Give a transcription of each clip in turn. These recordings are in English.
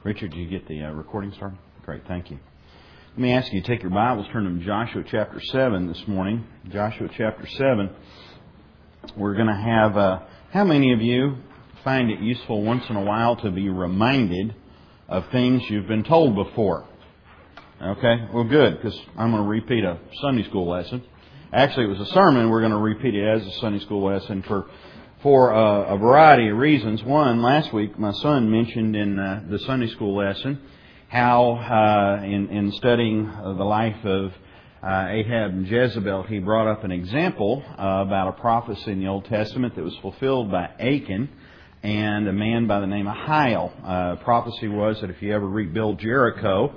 Richard, did you get the recording started? Great, thank you. Let me ask you to take your Bibles, turn them to Joshua chapter 7 this morning. Joshua chapter 7. We're going to have, how many of you find it useful once in a while to be reminded of things you've been told before? Okay, well good, because I'm going to repeat a Sunday school lesson. Actually, it was a sermon. We're going to repeat it as a Sunday school lesson for a variety of reasons. One, last week my son mentioned in the Sunday school lesson how in studying the life of Ahab and Jezebel, he brought up an example about a prophecy in the Old Testament that was fulfilled by Achan and a man by the name of Hiel. Prophecy was that if you ever rebuild Jericho,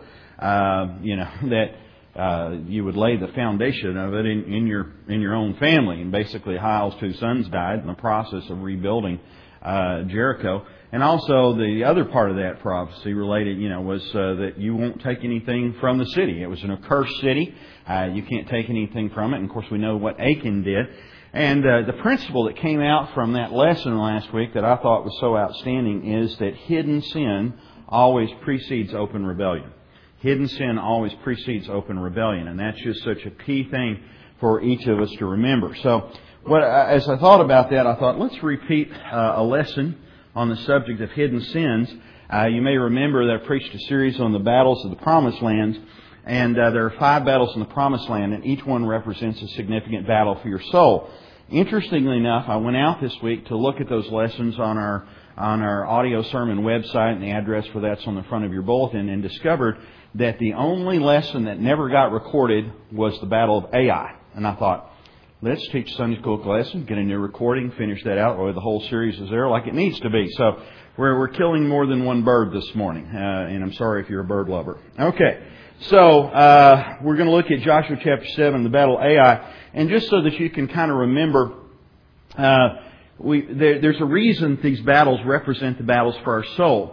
that you would lay the foundation of it in your own family. And basically, Hiel's two sons died in the process of rebuilding Jericho. And also, the other part of that prophecy related, was that you won't take anything from the city. It was an accursed city. You can't take anything from it. And of course, we know what Achan did. And the principle that came out from that lesson last week that I thought was so outstanding is that hidden sin always precedes open rebellion. Hidden sin always precedes open rebellion, and that's just such a key thing for each of us to remember. So, as I thought about that, I thought, let's repeat a lesson on the subject of hidden sins. You may remember that I preached a series on the battles of the Promised Land, and there are 5 battles in the Promised Land, and each one represents a significant battle for your soul. Interestingly enough, I went out this week to look at those lessons on our audio sermon website, and the address for that's on the front of your bulletin, and discovered that the only lesson that never got recorded was the Battle of Ai. And I thought, let's teach Sunday school lesson, get a new recording, finish that out, or the whole series is there like it needs to be. So we're killing more than one bird this morning, and I'm sorry if you're a bird lover. Okay, so we're going to look at Joshua chapter 7, the Battle of Ai, and just so that you can kind of remember, there's a reason these battles represent the battles for our soul.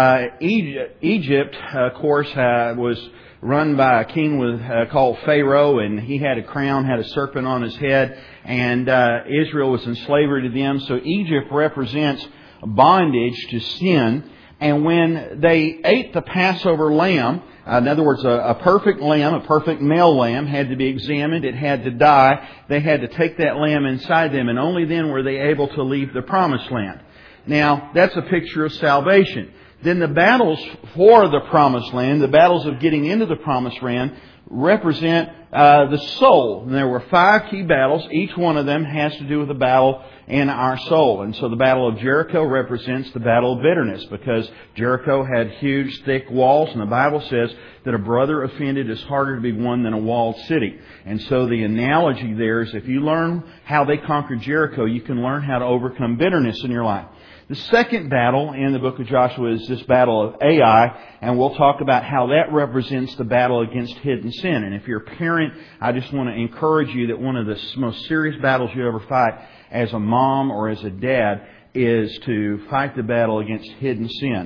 Egypt, of course, was run by a king called Pharaoh, and he had a crown, had a serpent on his head, and Israel was in slavery to them. So Egypt represents bondage to sin. And when they ate the Passover lamb, in other words, a perfect lamb, a perfect male lamb, had to be examined. It had to die. They had to take that lamb inside them, and only then were they able to leave the Promised Land. Now, that's a picture of salvation. Then the battles for the Promised Land, the battles of getting into the Promised Land, represent the soul. And there were 5 key battles. Each one of them has to do with a battle in our soul. And so the Battle of Jericho represents the battle of bitterness, because Jericho had huge, thick walls, and the Bible says that a brother offended is harder to be won than a walled city. And so the analogy there is if you learn how they conquered Jericho, you can learn how to overcome bitterness in your life. The second battle in the book of Joshua is this battle of Ai, and we'll talk about how that represents the battle against hidden sin. And if you're a parent, I just want to encourage you that one of the most serious battles you ever fight as a mom or as a dad is to fight the battle against hidden sin.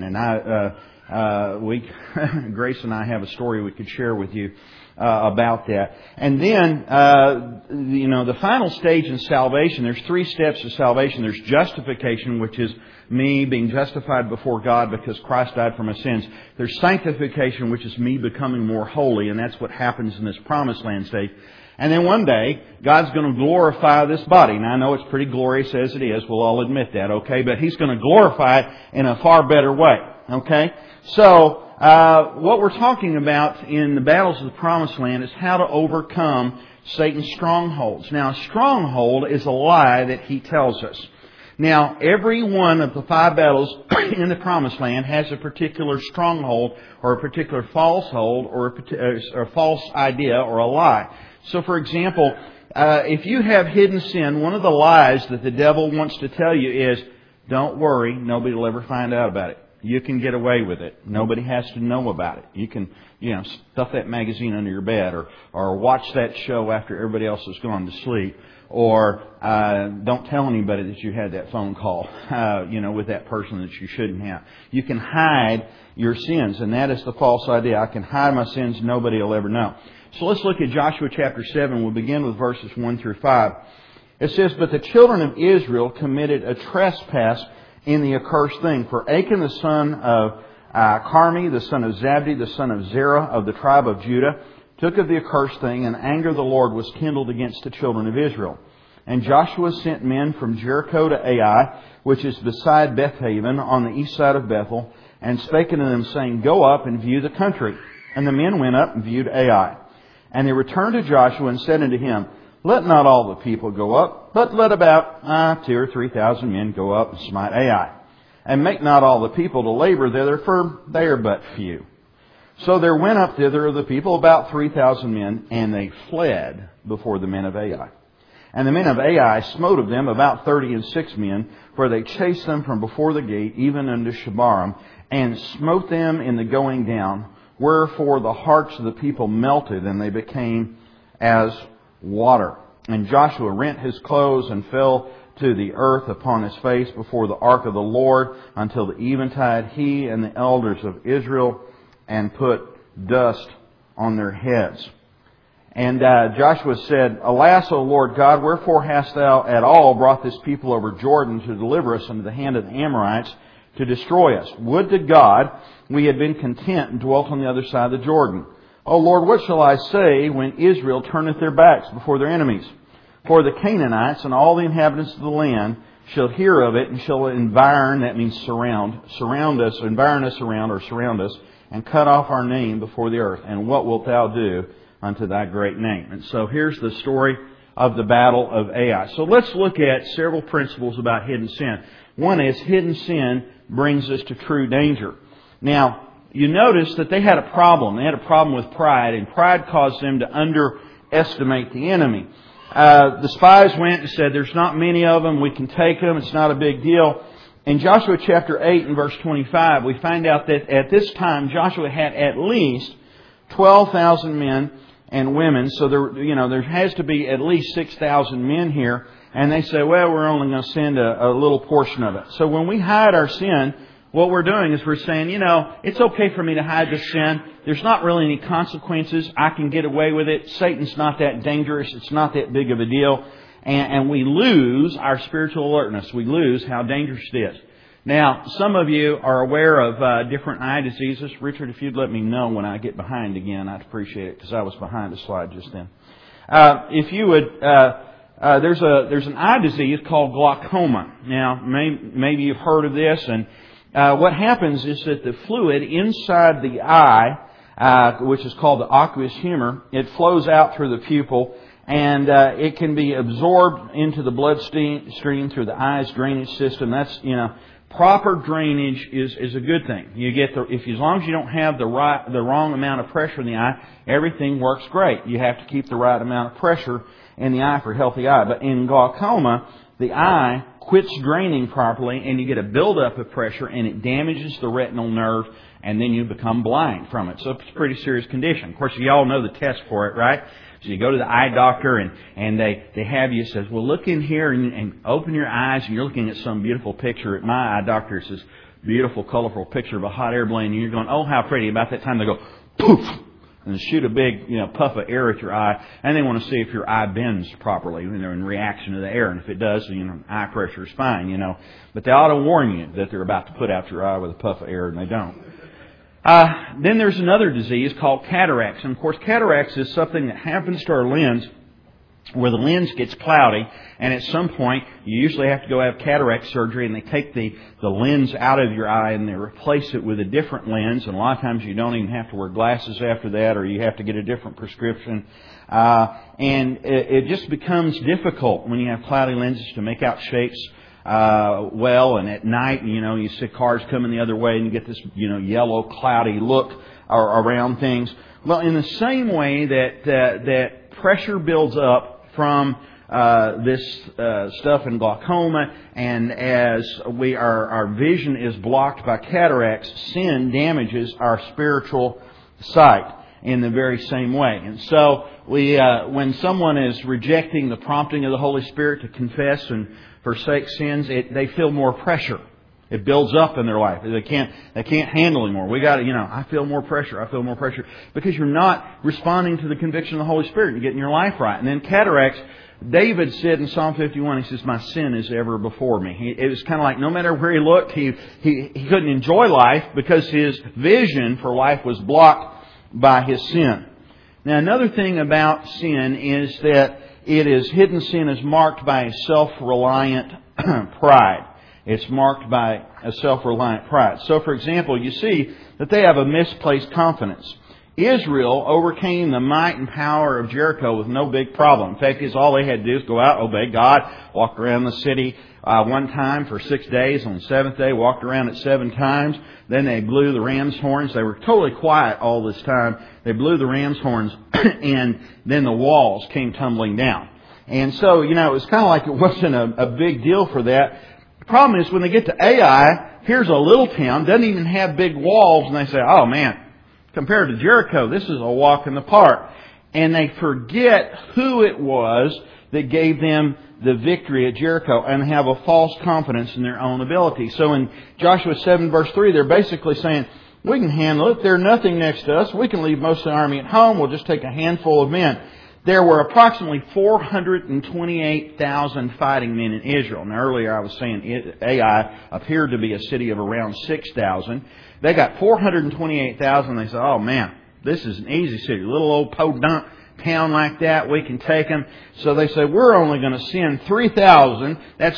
And Grace and I have a story we could share with you about that. And then, the final stage in salvation, there's 3 steps of salvation. There's justification, which is me being justified before God because Christ died for my sins. There's sanctification, which is me becoming more holy, and that's what happens in this Promised Land stage. And then one day, God's going to glorify this body. Now, I know it's pretty glorious as it is. We'll all admit that, okay? But He's going to glorify it in a far better way, okay? So, what we're talking about in the battles of the Promised Land is how to overcome Satan's strongholds. Now, a stronghold is a lie that he tells us. Now, every one of the 5 battles in the Promised Land has a particular stronghold or a particular falsehold or a false idea or a lie. So, for example, if you have hidden sin, one of the lies that the devil wants to tell you is, don't worry, nobody will ever find out about it. You can get away with it. Nobody has to know about it. You can, stuff that magazine under your bed or watch that show after everybody else has gone to sleep. Or don't tell anybody that you had that phone call, with that person that you shouldn't have. You can hide your sins, and that is the false idea. I can hide my sins, nobody will ever know. So let's look at Joshua chapter 7. We'll begin with verses 1 through 5. It says, "But the children of Israel committed a trespass in the accursed thing. For Achan the son of Carmi, the son of Zabdi, the son of Zerah of the tribe of Judah, took of the accursed thing, and anger of the Lord was kindled against the children of Israel. And Joshua sent men from Jericho to Ai, which is beside Bethaven, on the east side of Bethel, and spake unto them, saying, Go up and view the country. And the men went up and viewed Ai. And they returned to Joshua and said unto him, Let not all the people go up, but let about 2,000 or 3,000 men go up and smite Ai. And make not all the people to labor thither, for they are but few. So there went up thither of the people about 3,000 men, and they fled before the men of Ai. And the men of Ai smote of them about 36 men, for they chased them from before the gate, even unto Shebarim, and smote them in the going down. Wherefore the hearts of the people melted, and they became as water. And Joshua rent his clothes and fell to the earth upon his face before the ark of the Lord until the eventide, he and the elders of Israel, and put dust on their heads. And Joshua said, Alas, O Lord God, wherefore hast thou at all brought this people over Jordan to deliver us into the hand of the Amorites to destroy us? Would to God we had been content and dwelt on the other side of the Jordan. O Lord, what shall I say when Israel turneth their backs before their enemies? For the Canaanites and all the inhabitants of the land shall hear of it, and shall environ, that means surround us, environ us around, or surround us, and cut off our name before the earth. And what wilt thou do unto thy great name? And so here's the story of the battle of Ai. So let's look at several principles about hidden sin. One is hidden sin brings us to true danger. Now, you notice that they had a problem. They had a problem with pride, and pride caused them to underestimate the enemy. The spies went and said, There's not many of them. We can take them. It's not a big deal. In Joshua chapter 8 and verse 25, we find out that at this time Joshua had at least 12,000 men and women. So there has to be at least 6,000 men here. And they say, well, we're only going to send a little portion of it. So when we hide our sin, what we're doing is we're saying, it's okay for me to hide this sin. There's not really any consequences. I can get away with it. Satan's not that dangerous. It's not that big of a deal. And we lose our spiritual alertness. We lose how dangerous it is. Now, some of you are aware of different eye diseases. Richard, if you'd let me know when I get behind again, I'd appreciate it, because I was behind a slide just then. If you would, there's an eye disease called glaucoma. Now, maybe you've heard of this, and what happens is that the fluid inside the eye, which is called the aqueous humor, it flows out through the pupil, and it can be absorbed into the bloodstream through the eye's drainage system. That's, proper drainage is a good thing. You get as long as you don't have the wrong amount of pressure in the eye, everything works great. You have to keep the right amount of pressure in the eye for a healthy eye. But in glaucoma, the eye quits draining properly, and you get a buildup of pressure, and it damages the retinal nerve, and then you become blind from it. So it's a pretty serious condition. Of course, you all know the test for it, right? So you go to the eye doctor, and they have you, says, well, look in here and open your eyes, and you're looking at some beautiful picture. At my eye doctor, it's this beautiful, colorful picture of a hot air balloon, and you're going, oh, how pretty. About that time, they go, poof, and shoot a big, puff of air at your eye, and they want to see if your eye bends properly, in reaction to the air. And if it does, eye pressure is fine, But they ought to warn you that they're about to put out your eye with a puff of air, and they don't. Then there's another disease called cataracts. And of course, cataracts is something that happens to our lens where the lens gets cloudy, and at some point you usually have to go have cataract surgery, and they take the lens out of your eye and they replace it with a different lens. And a lot of times you don't even have to wear glasses after that, or you have to get a different prescription. And it just becomes difficult when you have cloudy lenses to make out shapes and at night, you see cars coming the other way, and you get this, yellow, cloudy look around things. Well, in the same way that pressure builds up from this stuff in glaucoma, and as our vision is blocked by cataracts, sin damages our spiritual sight in the very same way. And so when someone is rejecting the prompting of the Holy Spirit to confess and forsake sins, they feel more pressure. It builds up in their life. They can't handle anymore. We got to, I feel more pressure. I feel more pressure. Because you're not responding to the conviction of the Holy Spirit and getting your life right. And then cataracts, David said in Psalm 51, he says, my sin is ever before me. It was kind of like no matter where he looked, he couldn't enjoy life because his vision for life was blocked by his sin. Now, another thing about sin is that hidden sin is marked by a self-reliant pride. It's marked by a self-reliant pride. So, for example, you see that they have a misplaced confidence. Israel overcame the might and power of Jericho with no big problem. In fact, all they had to do is go out, obey God, walk around the city one time for 6 days. On the seventh day, walked around it 7 times. Then they blew the ram's horns. They were totally quiet all this time. They blew the ram's horns, and then the walls came tumbling down. And so, it was kind of like it wasn't a big deal for that. The problem is when they get to Ai, here's a little town, doesn't even have big walls, and they say, oh man, compared to Jericho, this is a walk in the park. And they forget who it was that gave them the victory at Jericho and have a false confidence in their own ability. So in Joshua 7 verse 3, they're basically saying, we can handle it. There's nothing next to us. We can leave most of the army at home. We'll just take a handful of men. There were approximately 428,000 fighting men in Israel. Now earlier I was saying Ai appeared to be a city of around 6,000. They got 428,000. They said, oh man, this is an easy city. A little old podunk town like that, we can take them. So they said, we're only going to send 3,000. That's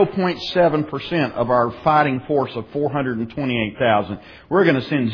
0.7% of our fighting force of 428,000. We're going to send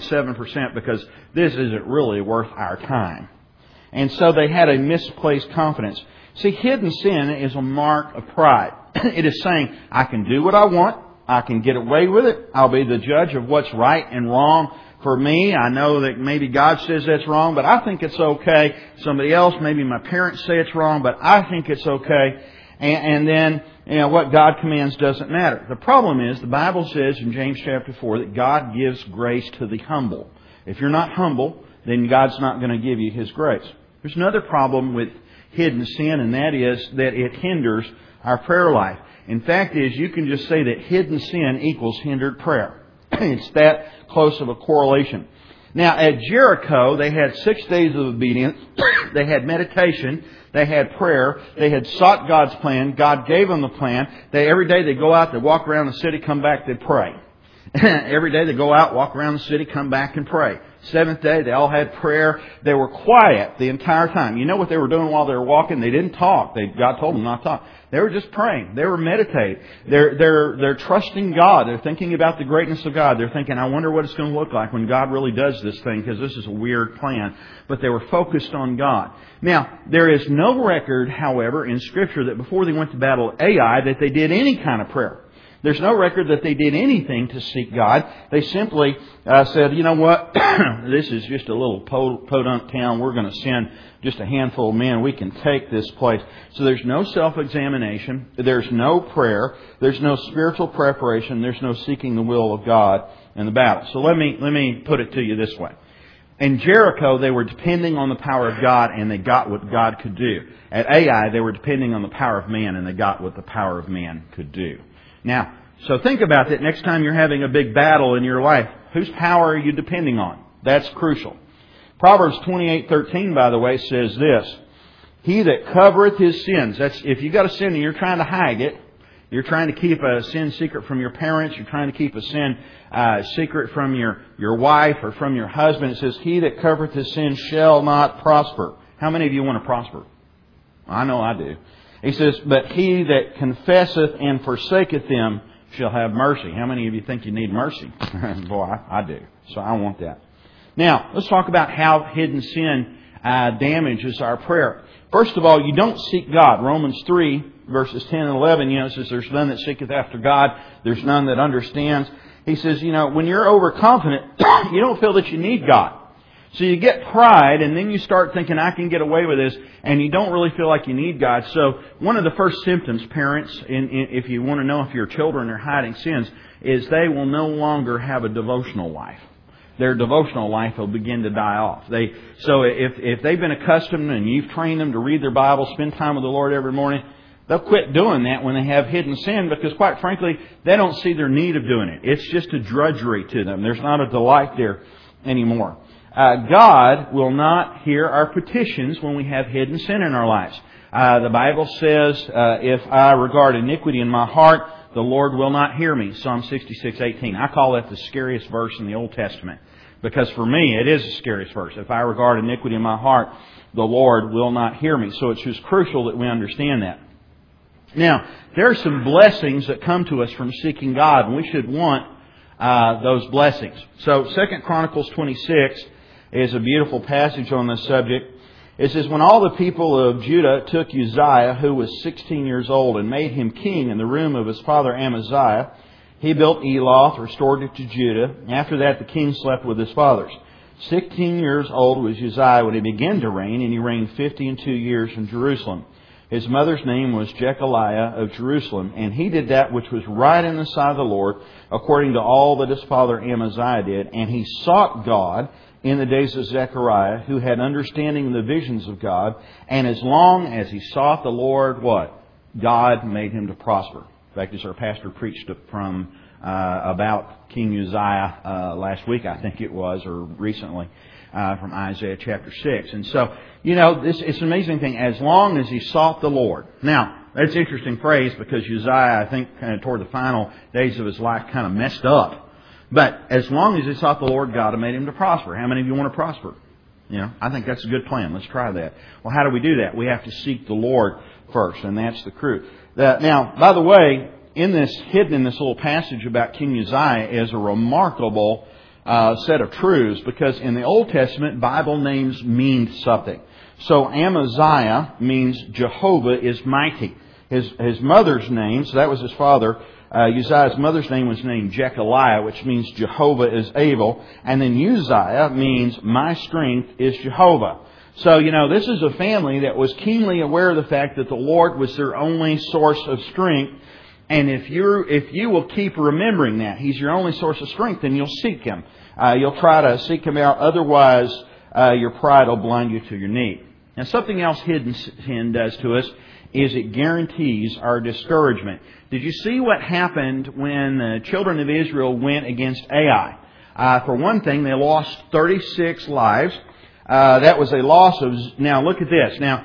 0.7% because this isn't really worth our time. And so they had a misplaced confidence. See, hidden sin is a mark of pride. It is saying, I can do what I want. I can get away with it. I'll be the judge of what's right and wrong for me. I know that maybe God says that's wrong, but I think it's okay. Somebody else, maybe my parents say it's wrong, but I think it's okay. And then, what God commands doesn't matter. The problem is, the Bible says in James chapter 4 that God gives grace to the humble. If you're not humble, then God's not going to give you His grace. There's another problem with hidden sin, and that is that it hinders our prayer life. In fact, you can just say that hidden sin equals hindered prayer. It's that close of a correlation. Now, at Jericho, they had 6 days of obedience. They had meditation. They had prayer. They had sought God's plan. God gave them the plan. Every day they go out, they walk around the city, come back, they pray. Every day they go out, walk around the city, come back and pray. 7th day, they all had prayer. They were quiet the entire time. You know what they were doing while they were walking? They didn't talk. God told them not to talk. They were just praying. They were meditating. They're trusting God. They're thinking about the greatness of God. They're thinking, I wonder what it's going to look like when God really does this thing, because this is a weird plan. But they were focused on God. Now, there is no record, however, in Scripture that before they went to battle at Ai that they did any kind of prayer. There's no record that they did anything to seek God. They simply said, you know what, this is just a little podunk town. We're going to send just a handful of men. We can take this place. So there's no self-examination. There's no prayer. There's no spiritual preparation. There's no seeking the will of God in the battle. So let me put it to you this way. In Jericho, they were depending on the power of God, and they got what God could do. At Ai, they were depending on the power of man, and they got what the power of man could do. Now, so think about that next time you're having a big battle in your life. Whose power are you depending on? That's crucial. Proverbs 28:13, by the way, says this: He that covereth his sins. That's if you got a sin and you're trying to hide it. You're trying to keep a sin secret from your parents. You're trying to keep a sin secret from your wife or from your husband. It says, He that covereth his sin shall not prosper. How many of you want to prosper? I know I do. He says, but he that confesseth and forsaketh them shall have mercy. How many of you think you need mercy? Boy, I do. So I want that. Now, let's talk about how hidden sin damages our prayer. First of all, you don't seek God. Romans 3, verses 10 and 11, it says, there's none that seeketh after God. There's none that understands. He says, when you're overconfident, you don't feel that you need God. So you get pride, and then you start thinking, I can get away with this, and you don't really feel like you need God. So one of the first symptoms, parents, if you want to know if your children are hiding sins, is they will no longer have a devotional life. Their devotional life will begin to die off. So if they've been accustomed and you've trained them to read their Bible, spend time with the Lord every morning, They'll quit doing that when they have hidden sin because, quite frankly, they don't see their need of doing it. It's just a drudgery to them. There's not a delight there anymore. God will not hear our petitions when we have hidden sin in our lives. The Bible says, if I regard iniquity in my heart, the Lord will not hear me. Psalm 66:18. I call that the scariest verse in the Old Testament. Because for me, it is the scariest verse. If I regard iniquity in my heart, the Lord will not hear me. So it's just crucial that we understand that. Now, there are some blessings that come to us from seeking God, and we should want those blessings. So 2 Chronicles 26 is a beautiful passage on this subject. It says, when all the people of Judah took Uzziah, who was 16 years old, and made him king in the room of his father Amaziah, he built Eloth, restored it to Judah. After that, the king slept with his fathers. 16 years old was Uzziah when he began to reign, and he reigned 52 years in Jerusalem. His mother's name was Jechaliah of Jerusalem, and he did that which was right in the sight of the Lord, according to all that his father Amaziah did. And he sought God in the days of Zechariah, who had understanding of the visions of God. And as long as he sought the Lord, what? God made him to prosper. In fact, as our pastor preached from about King Uzziah last week, I think it was, or recently, from Isaiah chapter 6. And so, it's an amazing thing. As long as he sought the Lord. Now, that's an interesting phrase because Uzziah, I think, kind of toward the final days of his life, kind of messed up. But as long as he sought the Lord, God had made him to prosper. How many of you want to prosper? I think that's a good plan. Let's try that. Well, how do we do that? We have to seek the Lord first, and that's the truth. Now, by the way, hidden in this little passage about King Uzziah is a remarkable set of truths, because in the Old Testament, Bible names mean something. So Amaziah means Jehovah is mighty. His mother's name, so that was his father, Uzziah's mother's name was named Jechaliah, which means Jehovah is able. And then Uzziah means my strength is Jehovah. So, this is a family that was keenly aware of the fact that the Lord was their only source of strength. And if you will keep remembering that He's your only source of strength, then you'll seek Him. You'll try to seek Him out. Otherwise, your pride will blind you to your need. Now, something else hidden sin does to us is it guarantees our discouragement. Did you see what happened when the children of Israel went against Ai? For one thing, they lost 36 lives. That was a loss of... Now, look at this. Now,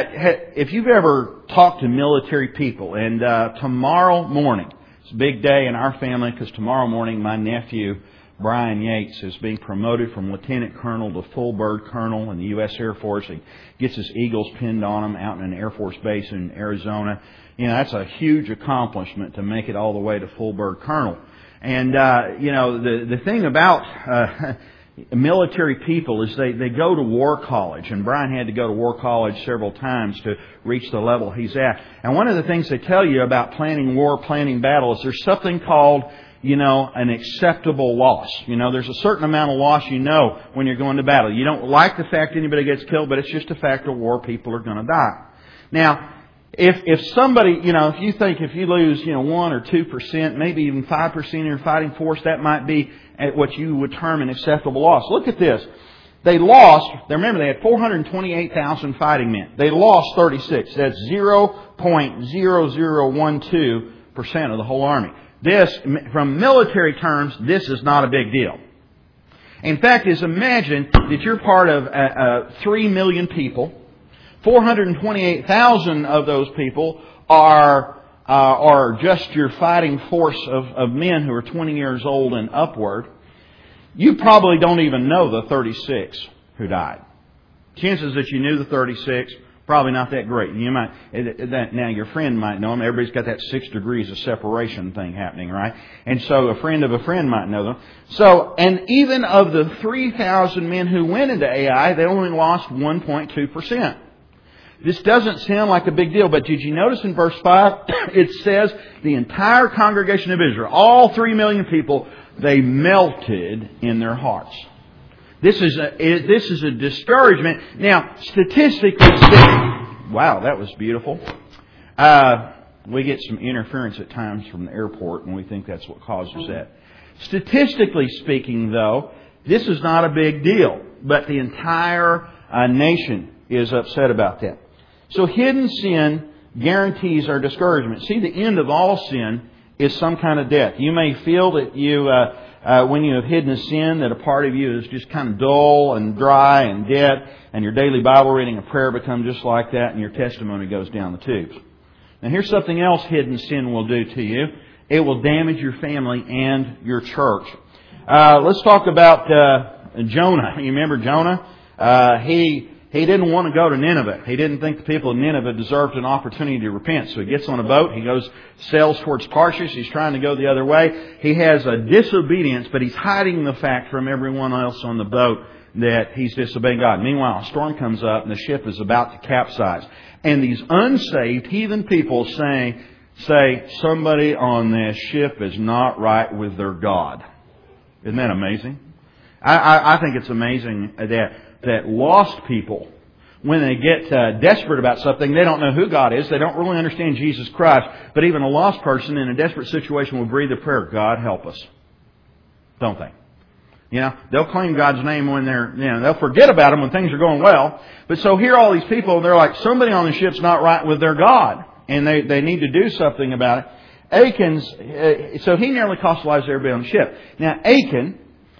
if you've ever talked to military people, and tomorrow morning, it's a big day in our family because tomorrow morning my nephew, Brian Yates, is being promoted from lieutenant colonel to full bird colonel in the U.S. Air Force. He gets his eagles pinned on him out in an Air Force base in Arizona. That's a huge accomplishment to make it all the way to full bird colonel. And, the thing about military people is they go to war college. And Brian had to go to war college several times to reach the level he's at. And one of the things they tell you about planning war, planning battle, is there's something called an acceptable loss. There's a certain amount of loss when you're going to battle. You don't like the fact anybody gets killed, but it's just a fact of war. People are going to die. Now, if somebody, if you think if you lose, 1 or 2%, maybe even 5% of your fighting force, that might be at what you would term an acceptable loss. Look at this. They had 428,000 fighting men. They lost 36. That's 0.0012% of the whole army. This, from military terms, this is not a big deal. In fact, imagine that you're part of 3 million people. 428,000 of those people are just your fighting force of men who are 20 years old and upward. You probably don't even know the 36 who died. Chances that you knew the 36, probably not that great. Now your friend might know them. Everybody's got that 6 degrees of separation thing happening, right? And so a friend of a friend might know them. So, and even of the 3,000 men who went into Ai, they only lost 1.2%. This doesn't sound like a big deal, but did you notice in verse 5, it says the entire congregation of Israel, all 3 million people, they melted in their hearts. This is a discouragement. Now, statistically speaking, wow, that was beautiful. We get some interference at times from the airport, and we think that's what causes that. Statistically speaking, though, this is not a big deal, but the entire nation is upset about that. So hidden sin guarantees our discouragement. See, the end of all sin is some kind of death. You may feel that you, when you have hidden a sin, that a part of you is just kind of dull and dry and dead, and your daily Bible reading and prayer become just like that, and your testimony goes down the tubes. Now, here's something else hidden sin will do to you. It will damage your family and your church. Let's talk about Jonah. You remember Jonah? He didn't want to go to Nineveh. He didn't think the people of Nineveh deserved an opportunity to repent. So he gets on a boat. He sails towards Tarshish. He's trying to go the other way. He has a disobedience, but he's hiding the fact from everyone else on the boat that he's disobeying God. Meanwhile, a storm comes up and the ship is about to capsize. And these unsaved heathen people say somebody on this ship is not right with their God. Isn't that amazing? I think it's amazing that lost people, when they get desperate about something, they don't know who God is. They don't really understand Jesus Christ. But even a lost person in a desperate situation will breathe a prayer, God help us. Don't they? They'll claim God's name when they'll forget about Him when things are going well. But so here all these people, they're like, somebody on the ship's not right with their God. And they need to do something about it. So he nearly cost the lives of everybody on the ship. Now Achan,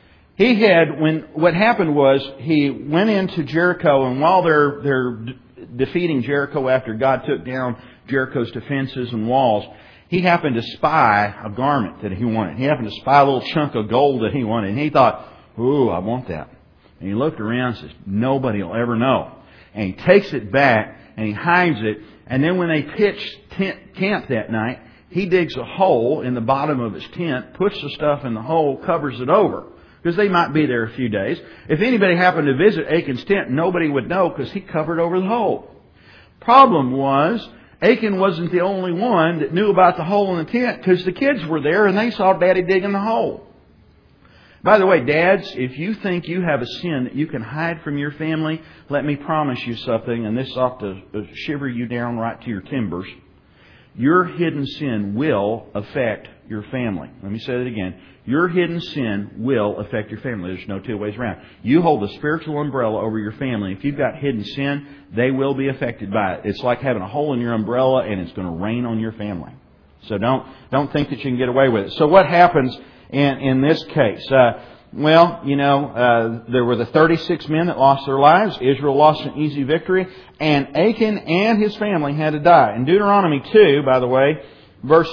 what happened was he went into Jericho, and while they're defeating Jericho after God took down Jericho's defenses and walls, he happened to spy a garment that he wanted. He happened to spy a little chunk of gold that he wanted. And he thought, ooh, I want that. And he looked around and says, nobody will ever know. And he takes it back and he hides it. And then when they pitch camp that night, he digs a hole in the bottom of his tent, puts the stuff in the hole, covers it over. Because they might be there a few days. If anybody happened to visit Achan's tent, nobody would know because he covered over the hole. Problem was, Achan wasn't the only one that knew about the hole in the tent, because the kids were there and they saw Daddy digging the hole. By the way, dads, if you think you have a sin that you can hide from your family, let me promise you something, and this ought to shiver you down right to your timbers. Your hidden sin will affect your family. Let me say that again. Your hidden sin will affect your family. There's no two ways around. You hold a spiritual umbrella over your family. If you've got hidden sin, they will be affected by it. It's like having a hole in your umbrella, and it's going to rain on your family. So don't think that you can get away with it. So what happens in this case? There were the 36 men that lost their lives. Israel lost an easy victory. And Achan and his family had to die. In Deuteronomy 2, by the way, verse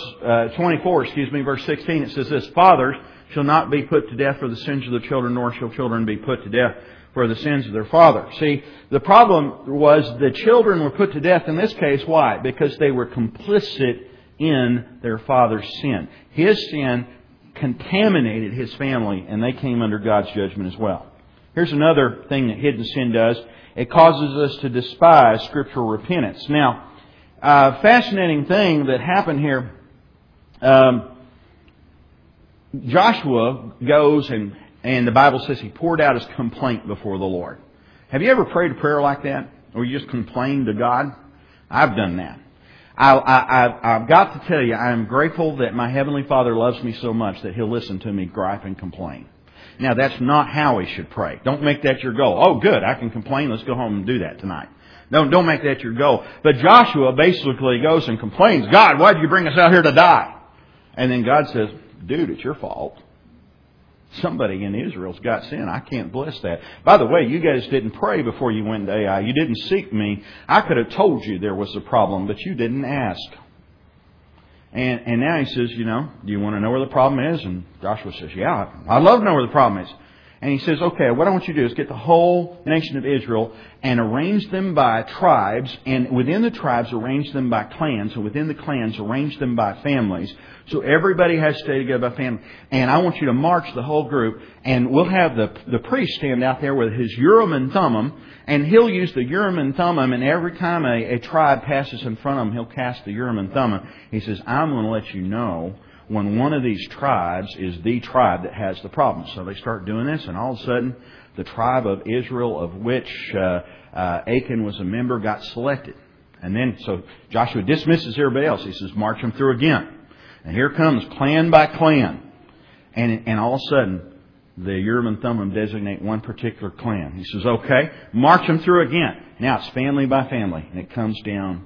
16, it says this, fathers shall not be put to death for the sins of the children, nor shall children be put to death for the sins of their father. See, the problem was the children were put to death in this case. Why? Because they were complicit in their father's sin. His sin contaminated his family, and they came under God's judgment as well. Here's another thing that hidden sin does. It causes us to despise scriptural repentance. Now, fascinating thing that happened here. Joshua goes and the Bible says he poured out his complaint before the Lord. Have you ever prayed a prayer like that? Or you just complained to God? I've done that. I've got to tell you, I am grateful that my Heavenly Father loves me so much that He'll listen to me gripe and complain. Now, that's not how we should pray. Don't make that your goal. Oh, good, I can complain. Let's go home and do that tonight. Don't make that your goal. But Joshua basically goes and complains, God, why did you bring us out here to die? And then God says, dude, it's your fault. Somebody in Israel's got sin. I can't bless that. By the way, you guys didn't pray before you went to AI. You didn't seek me. I could have told you there was a problem, but you didn't ask. And now he says, do you want to know where the problem is? And Joshua says, yeah, I'd love to know where the problem is. And he says, okay, what I want you to do is get the whole nation of Israel and arrange them by tribes, and within the tribes arrange them by clans, and within the clans arrange them by families. So everybody has to stay together by family. And I want you to march the whole group, and we'll have the priest stand out there with his Urim and Thummim, and he'll use the Urim and Thummim, and every time a tribe passes in front of him, he'll cast the Urim and Thummim. He says, I'm going to let you know when one of these tribes is the tribe that has the problem. So they start doing this, and all of a sudden, the tribe of Israel, of which Achan was a member, got selected. And then, so Joshua dismisses everybody else. He says, march them through again. And here comes clan by clan. And all of a sudden, the Urim and Thummim designate one particular clan. He says, okay, march them through again. Now it's family by family. And it comes down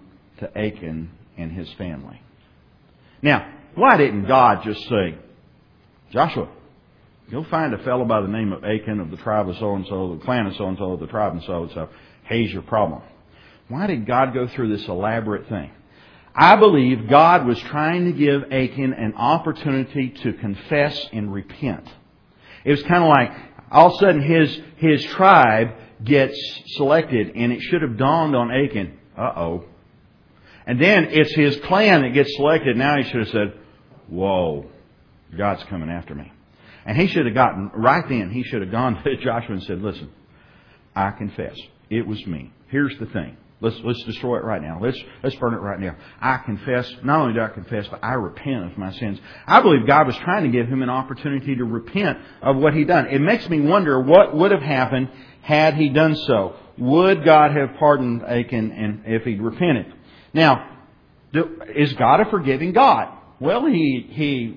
to Achan and his family. Now, why didn't God just say, Joshua, go find a fellow by the name of Achan of the tribe of so-and-so, the clan of so-and-so, the tribe of so-and-so. Here's your problem. Why did God go through this elaborate thing? I believe God was trying to give Achan an opportunity to confess and repent. It was kind of like, all of a sudden his tribe gets selected, and it should have dawned on Achan, uh-oh. And then it's his clan that gets selected. Now he should have said, whoa, God's coming after me. And he should have gotten, right then, he should have gone to Joshua and said, listen, I confess. It was me. Here's the thing. Let's destroy it right now. Let's burn it right now. I confess, not only do I confess, but I repent of my sins. I believe God was trying to give him an opportunity to repent of what he'd done. It makes me wonder what would have happened had he done so. Would God have pardoned Achan and if he'd repented? Now, is God a forgiving God? Well, when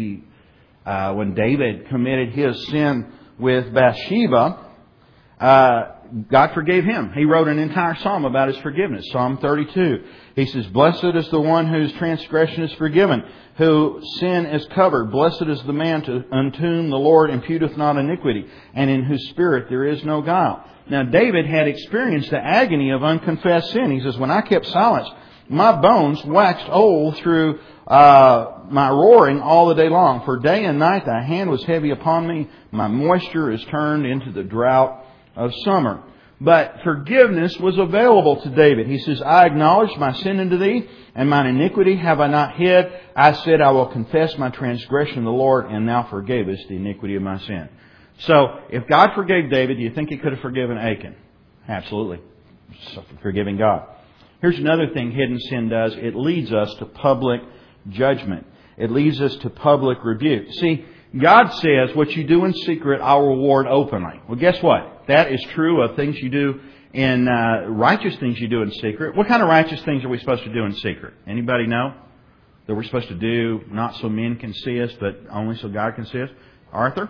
David committed his sin with Bathsheba, God forgave him. He wrote an entire psalm about his forgiveness. Psalm 32. He says, blessed is the one whose transgression is forgiven, whose sin is covered. Blessed is the man unto whom the Lord imputeth not iniquity, and in whose spirit there is no guile. Now, David had experienced the agony of unconfessed sin. He says, when I kept silence, my bones waxed old through my roaring all the day long. For day and night thy hand was heavy upon me. My moisture is turned into the drought of summer. But forgiveness was available to David. He says, I acknowledged my sin unto thee, and mine iniquity have I not hid. I said, I will confess my transgression to the Lord, and thou forgavest the iniquity of my sin. So, if God forgave David, do you think He could have forgiven Achan? Absolutely. Forgiving God. Here's another thing hidden sin does. It leads us to public judgment. It leads us to public rebuke. See, God says, what you do in secret, I'll reward openly. Well, guess what? That is true of things you do in righteous things you do in secret. What kind of righteous things are we supposed to do in secret? Anybody know? That we're supposed to do not so men can see us, but only so God can see us? Arthur?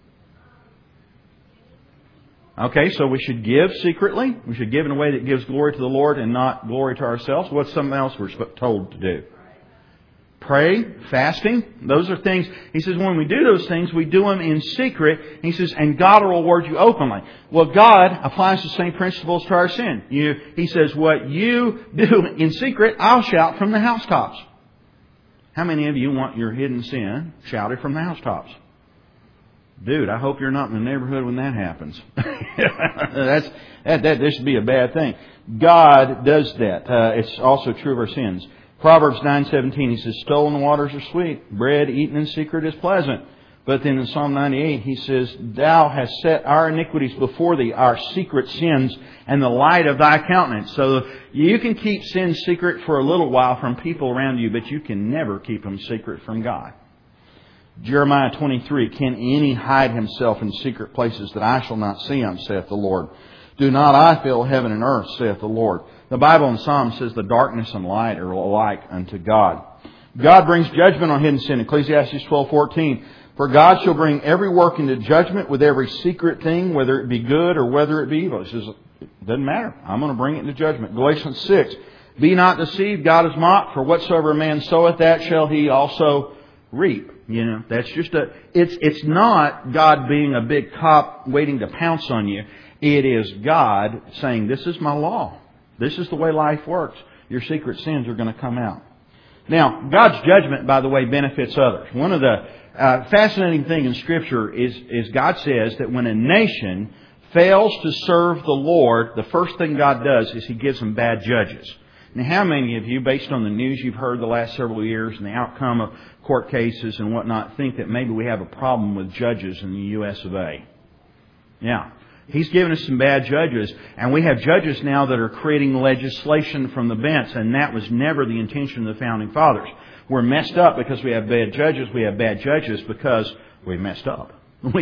Okay, so we should give secretly. We should give in a way that gives glory to the Lord and not glory to ourselves. What's something else we're told to do? Pray, fasting. Those are things. He says when we do those things, we do them in secret. He says, and God will reward you openly. Well, God applies the same principles to our sin. He says, what you do in secret, I'll shout from the housetops. How many of you want your hidden sin shouted from the housetops? Dude, I hope you're not in the neighborhood when that happens. This should be a bad thing. God does that. It's also true of our sins. Proverbs 9:17, he says, stolen waters are sweet. Bread eaten in secret is pleasant. But then in Psalm 98, he says, thou hast set our iniquities before thee, our secret sins, and the light of thy countenance. So you can keep sin secret for a little while from people around you, but you can never keep them secret from God. Jeremiah 23, can any hide himself in secret places that I shall not see him, saith the Lord. Do not I fill heaven and earth, saith the Lord. The Bible in Psalms says the darkness and light are alike unto God. God brings judgment on hidden sin. Ecclesiastes 12:14. For God shall bring every work into judgment with every secret thing, whether it be good or whether it be evil. He says, it doesn't matter. I'm going to bring it into judgment. Galatians 6. Be not deceived, God is mocked, for whatsoever a man soweth, that shall he also reap. You know, that's just it's not God being a big cop waiting to pounce on you. It is God saying, this is my law. This is the way life works. Your secret sins are going to come out. Now, God's judgment, by the way, benefits others. One of the fascinating things in Scripture is God says that when a nation fails to serve the Lord, the first thing God does is He gives them bad judges. Now, how many of you, based on the news you've heard the last several years and the outcome of court cases and whatnot, think that maybe we have a problem with judges in the U.S. of A.? Yeah. He's given us some bad judges, and we have judges now that are creating legislation from the bench, and that was never the intention of the Founding Fathers. We're messed up because we have bad judges. We have bad judges because we messed up.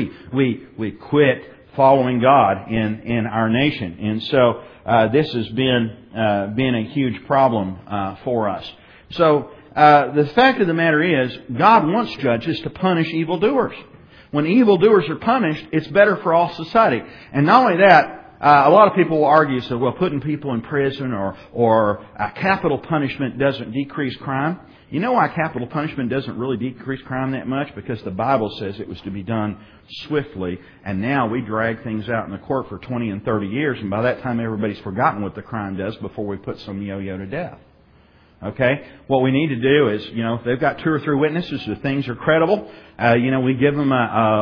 We quit following God in our nation, and so this has been a huge problem for us. So the fact of the matter is, God wants judges to punish evildoers. When evildoers are punished, it's better for all society. And not only that, a lot of people will argue, so, well, putting people in prison or capital punishment doesn't decrease crime. You know why capital punishment doesn't really decrease crime that much? Because the Bible says it was to be done swiftly, and now we drag things out in the court for 20 and 30 years, and by that time everybody's forgotten what the crime does before we put some yo-yo to death. Okay? What we need to do is, if they've got 2 or 3 witnesses, if things are credible, we give them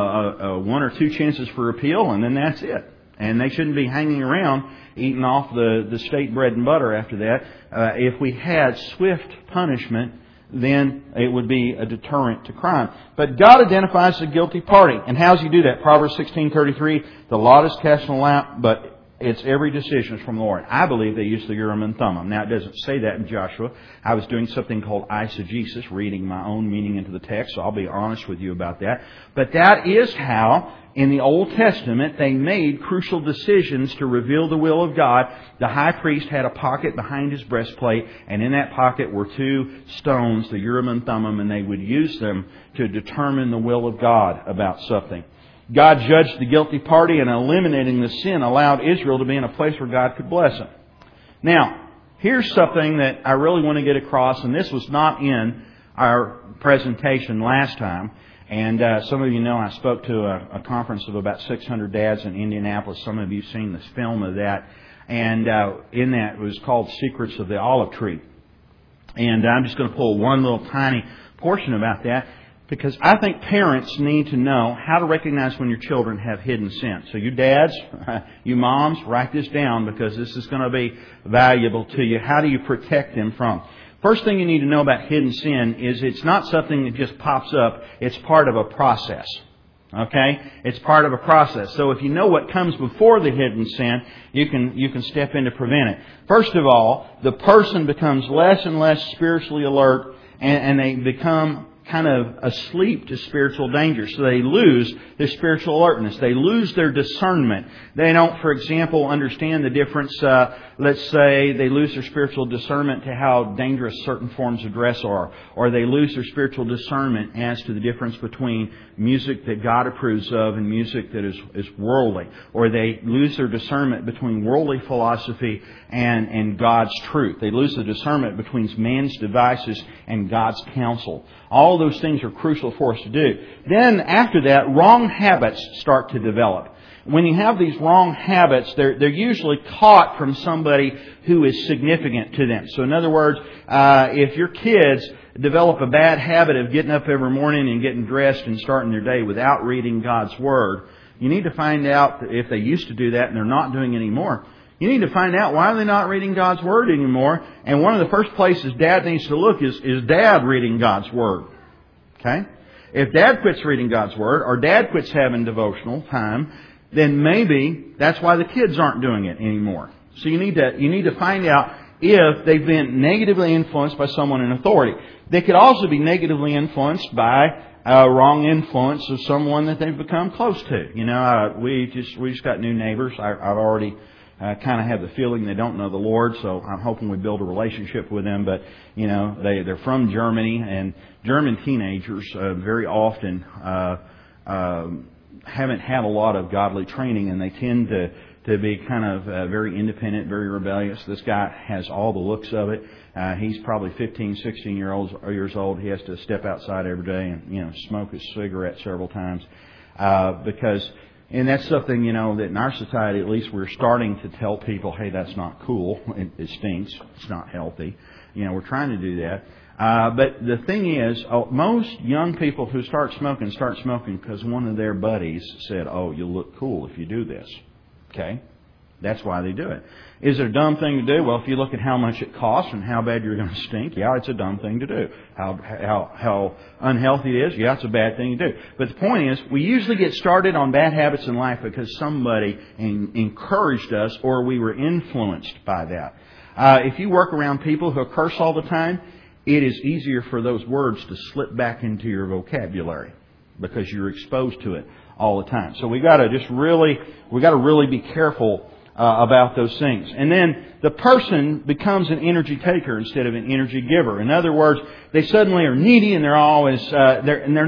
a 1 or 2 chances for appeal, and then that's it. And they shouldn't be hanging around eating off the state bread and butter after that. If we had swift punishment, then it would be a deterrent to crime. But God identifies the guilty party. And how does He do that? Proverbs 16:33, the lot is cast in the lap, but it's every decision is from the Lord. I believe they use the Urim and Thummim. Now, it doesn't say that in Joshua. I was doing something called eisegesis, reading my own meaning into the text, so I'll be honest with you about that. But that is how, in the Old Testament, they made crucial decisions to reveal the will of God. The high priest had a pocket behind his breastplate, and in that pocket were 2 stones, the Urim and Thummim, and they would use them to determine the will of God about something. God judged the guilty party, and eliminating the sin allowed Israel to be in a place where God could bless them. Now, here's something that I really want to get across, and this was not in our presentation last time. And some of you know I spoke to a conference of about 600 dads in Indianapolis. Some of you have seen this film of that. And in that, it was called Secrets of the Olive Tree. And I'm just going to pull one little tiny portion about that, because I think parents need to know how to recognize when your children have hidden sin. So you dads, you moms, write this down, because this is going to be valuable to you. How do you protect them from? First thing you need to know about hidden sin is it's not something that just pops up. It's part of a process. Okay? It's part of a process. So if you know what comes before the hidden sin, you can step in to prevent it. First of all, the person becomes less and less spiritually alert, and they become kind of asleep to spiritual danger. So they lose their spiritual alertness. They lose their discernment. They don't, for example, understand the difference. Let's say they lose their spiritual discernment to how dangerous certain forms of dress are. Or they lose their spiritual discernment as to the difference between music that God approves of and music that is worldly. Or they lose their discernment between worldly philosophy and God's truth. They lose the discernment between man's devices and God's counsel. All those things are crucial for us to do. Then after that, wrong habits start to develop. When you have these wrong habits, they're usually caught from somebody who is significant to them. So in other words, if your kids develop a bad habit of getting up every morning and getting dressed and starting their day without reading God's Word, you need to find out if they used to do that and they're not doing it anymore. You need to find out why they're not reading God's Word anymore. And one of the first places Dad needs to look is Dad reading God's Word? Okay? If Dad quits reading God's Word, or Dad quits having devotional time, then maybe that's why the kids aren't doing it anymore. So you need to find out if they've been negatively influenced by someone in authority. They could also be negatively influenced by a wrong influence of someone that they've become close to. We just got new neighbors. I've already kind of have the feeling they don't know the Lord, so I'm hoping we build a relationship with them. But they're from Germany, and German teenagers very often haven't had a lot of godly training, and they tend to be kind of very independent, very rebellious. This guy has all the looks of it. He's probably 15, 16 years old. He has to step outside every day and smoke his cigarette several times because. And that's something, that in our society, at least, we're starting to tell people, hey, that's not cool. It stinks. It's not healthy. We're trying to do that. But the thing is, most young people who start smoking because one of their buddies said, oh, you'll look cool if you do this. Okay? That's why they do it. Is it a dumb thing to do? Well, if you look at how much it costs and how bad you're going to stink, yeah, it's a dumb thing to do. How unhealthy it is, yeah, it's a bad thing to do. But the point is, we usually get started on bad habits in life because somebody encouraged us or we were influenced by that. If you work around people who curse all the time, it is easier for those words to slip back into your vocabulary because you're exposed to it all the time. So we got to really be careful about those things. And then the person becomes an energy taker instead of an energy giver. In other words, they suddenly are needy and they're always they're not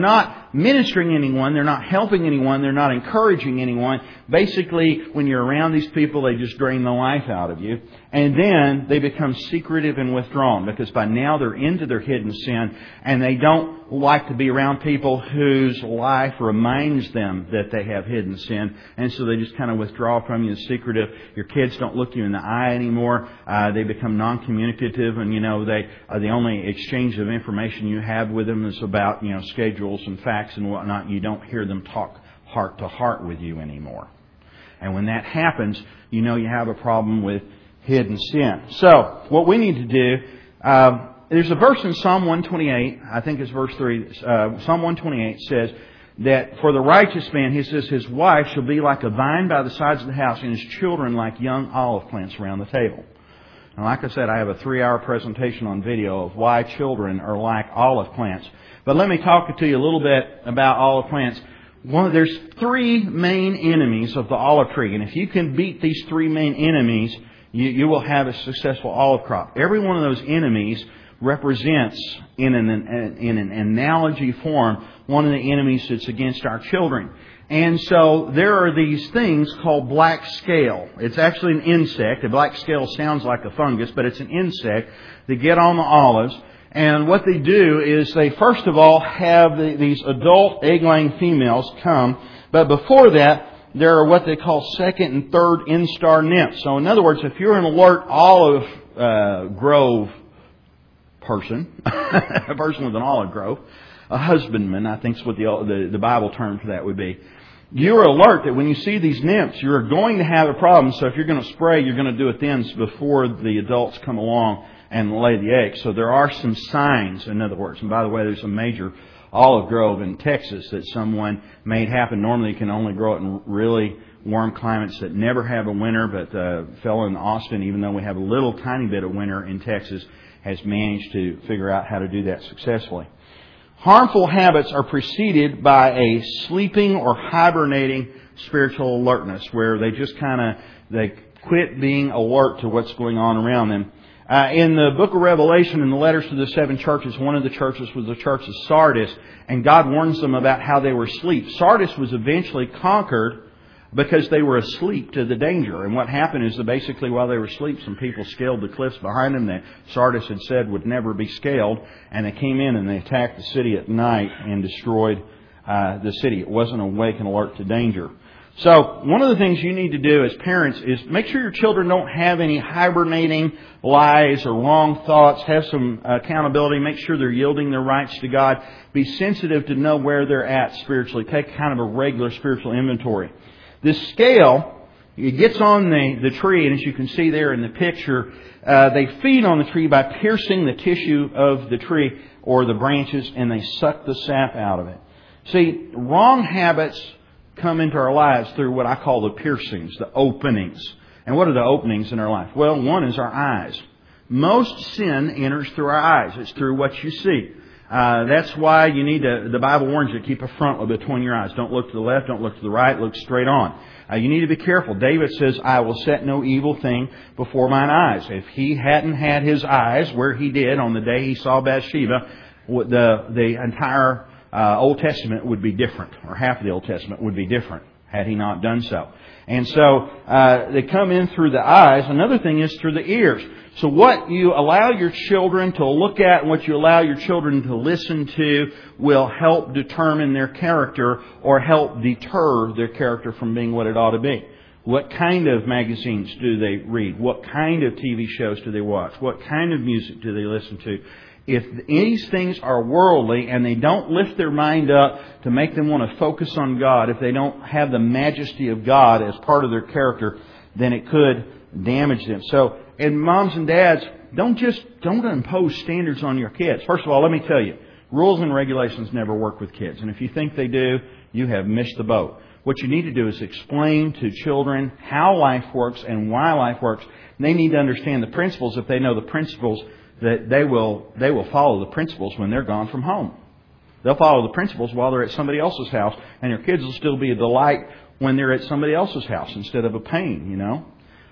ministering anyone. They're not helping anyone. They're not encouraging anyone. Basically, when you're around these people, they just drain the life out of you. And then they become secretive and withdrawn because by now they're into their hidden sin and they don't like to be around people whose life reminds them that they have hidden sin. And so they just kind of withdraw from you, secretive. Your kids don't look you in the eye anymore. They become non-communicative, and the only exchange of information you have with them is about schedules and facts and whatnot. You don't hear them talk heart to heart with you anymore. And when that happens, you have a problem with hidden sin. So, what we need to do, there's a verse in Psalm 128, I think it's verse 3, Psalm 128 says that for the righteous man, he says, his wife shall be like a vine by the sides of the house and his children like young olive plants around the table. And like I said, I have a 3-hour presentation on video of why children are like olive plants. But let me talk to you a little bit about olive plants. There's 3 main enemies of the olive tree, and if you can beat these 3 main enemies, you will have a successful olive crop. Every one of those enemies represents, in an analogy form, one of the enemies that's against our children. And so there are these things called black scale. It's actually an insect. A black scale sounds like a fungus, but it's an insect that get on the olives. And what they do is they first of all have these adult egg-laying females come. But before that, there are what they call second and third instar nymphs. So in other words, if you're an alert olive grove person, a person with an olive grove, a husbandman, I think is what the Bible term for that would be, you're alert that when you see these nymphs, you're going to have a problem. So if you're going to spray, you're going to do it then before the adults come along and lay the eggs. So there are some signs, in other words. And by the way, there's a major olive grove in Texas that someone made happen. Normally you can only grow it in really warm climates that never have a winter, but a fellow in Austin, even though we have a little tiny bit of winter in Texas, has managed to figure out how to do that successfully. Harmful habits are preceded by a sleeping or hibernating spiritual alertness, where they just they quit being alert to what's going on around them. In the book of Revelation, in the letters to the 7 churches, one of the churches was the church of Sardis, and God warns them about how they were asleep. Sardis was eventually conquered because they were asleep to the danger. And what happened is that basically while they were asleep, some people scaled the cliffs behind them that Sardis had said would never be scaled, and they came in and they attacked the city at night and destroyed the city. It wasn't awake and alert to danger. So, one of the things you need to do as parents is make sure your children don't have any hibernating lies or wrong thoughts. Have some accountability. Make sure they're yielding their rights to God. Be sensitive to know where they're at spiritually. Take kind of a regular spiritual inventory. This scale, it gets on the tree, and as you can see there in the picture, they feed on the tree by piercing the tissue of the tree or the branches, and they suck the sap out of it. See, wrong habits come into our lives through what I call the piercings, the openings. And what are the openings in our life? Well, one is our eyes. Most sin enters through our eyes. It's through what you see. That's why you need to, the Bible warns you to keep a frontlet between your eyes. Don't look to the left, don't look to the right, look straight on. You need to be careful. David says, I will set no evil thing before mine eyes. If he hadn't had his eyes where he did on the day he saw Bathsheba, the entire Old Testament would be different, or half of the Old Testament would be different had he not done so. And so they come in through the eyes. Another thing is through the ears. So what you allow your children to look at and what you allow your children to listen to will help determine their character or help deter their character from being what it ought to be. What kind of magazines do they read? What kind of TV shows do they watch? What kind of music do they listen to? If these things are worldly and they don't lift their mind up to make them want to focus on God, if they don't have the majesty of God as part of their character, then it could damage them. So, and moms and dads, don't impose standards on your kids. First of all, let me tell you, rules and regulations never work with kids. And if you think they do, you have missed the boat. What you need to do is explain to children how life works and why life works. They need to understand the principles. If they know the principles, that they will follow the principles when they're gone from home. They'll follow the principles while they're at somebody else's house, and your kids will still be a delight when they're at somebody else's house instead of a pain, you know.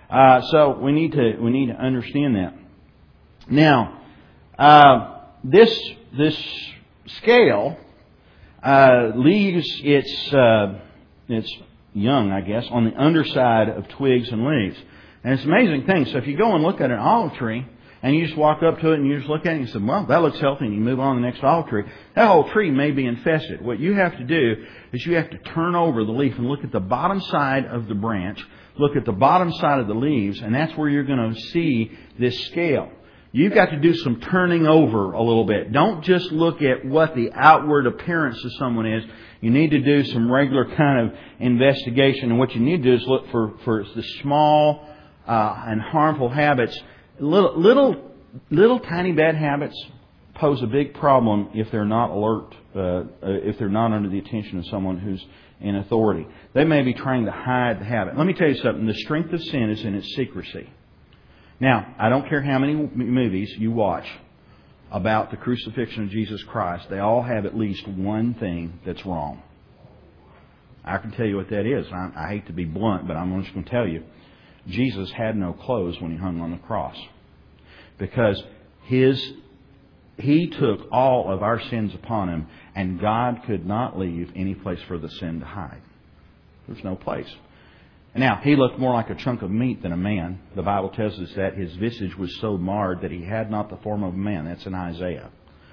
So we need to understand that. Now, this scale leaves its young, I guess, on the underside of twigs and leaves. And it's an amazing thing. So if you go and look at an olive tree, and you just walk up to it and you just look at it and you say, well, that looks healthy, and you move on to the next olive tree, that whole tree may be infested. What you have to do is you have to turn over the leaf and look at the bottom side of the branch, look at the bottom side of the leaves, and that's where you're going to see this scale. You've got to do some turning over a little bit. Don't just look at what the outward appearance of someone is. You need to do some regular kind of investigation. And what you need to do is look for the small and harmful habits. Little tiny bad habits pose a big problem if they're not alert, if they're not under the attention of someone who's in authority. They may be trying to hide the habit. Let me tell you something. The strength of sin is in its secrecy. Now, I don't care how many movies you watch about the crucifixion of Jesus Christ. They all have at least one thing that's wrong. I can tell you what that is. I hate to be blunt, but I'm just going to tell you. Jesus had no clothes when He hung on the cross. Because He took all of our sins upon Him, and God could not leave any place for the sin to hide. There's no place. Now, He looked more like a chunk of meat than a man. The Bible tells us that His visage was so marred that He had not the form of a man. That's in Isaiah.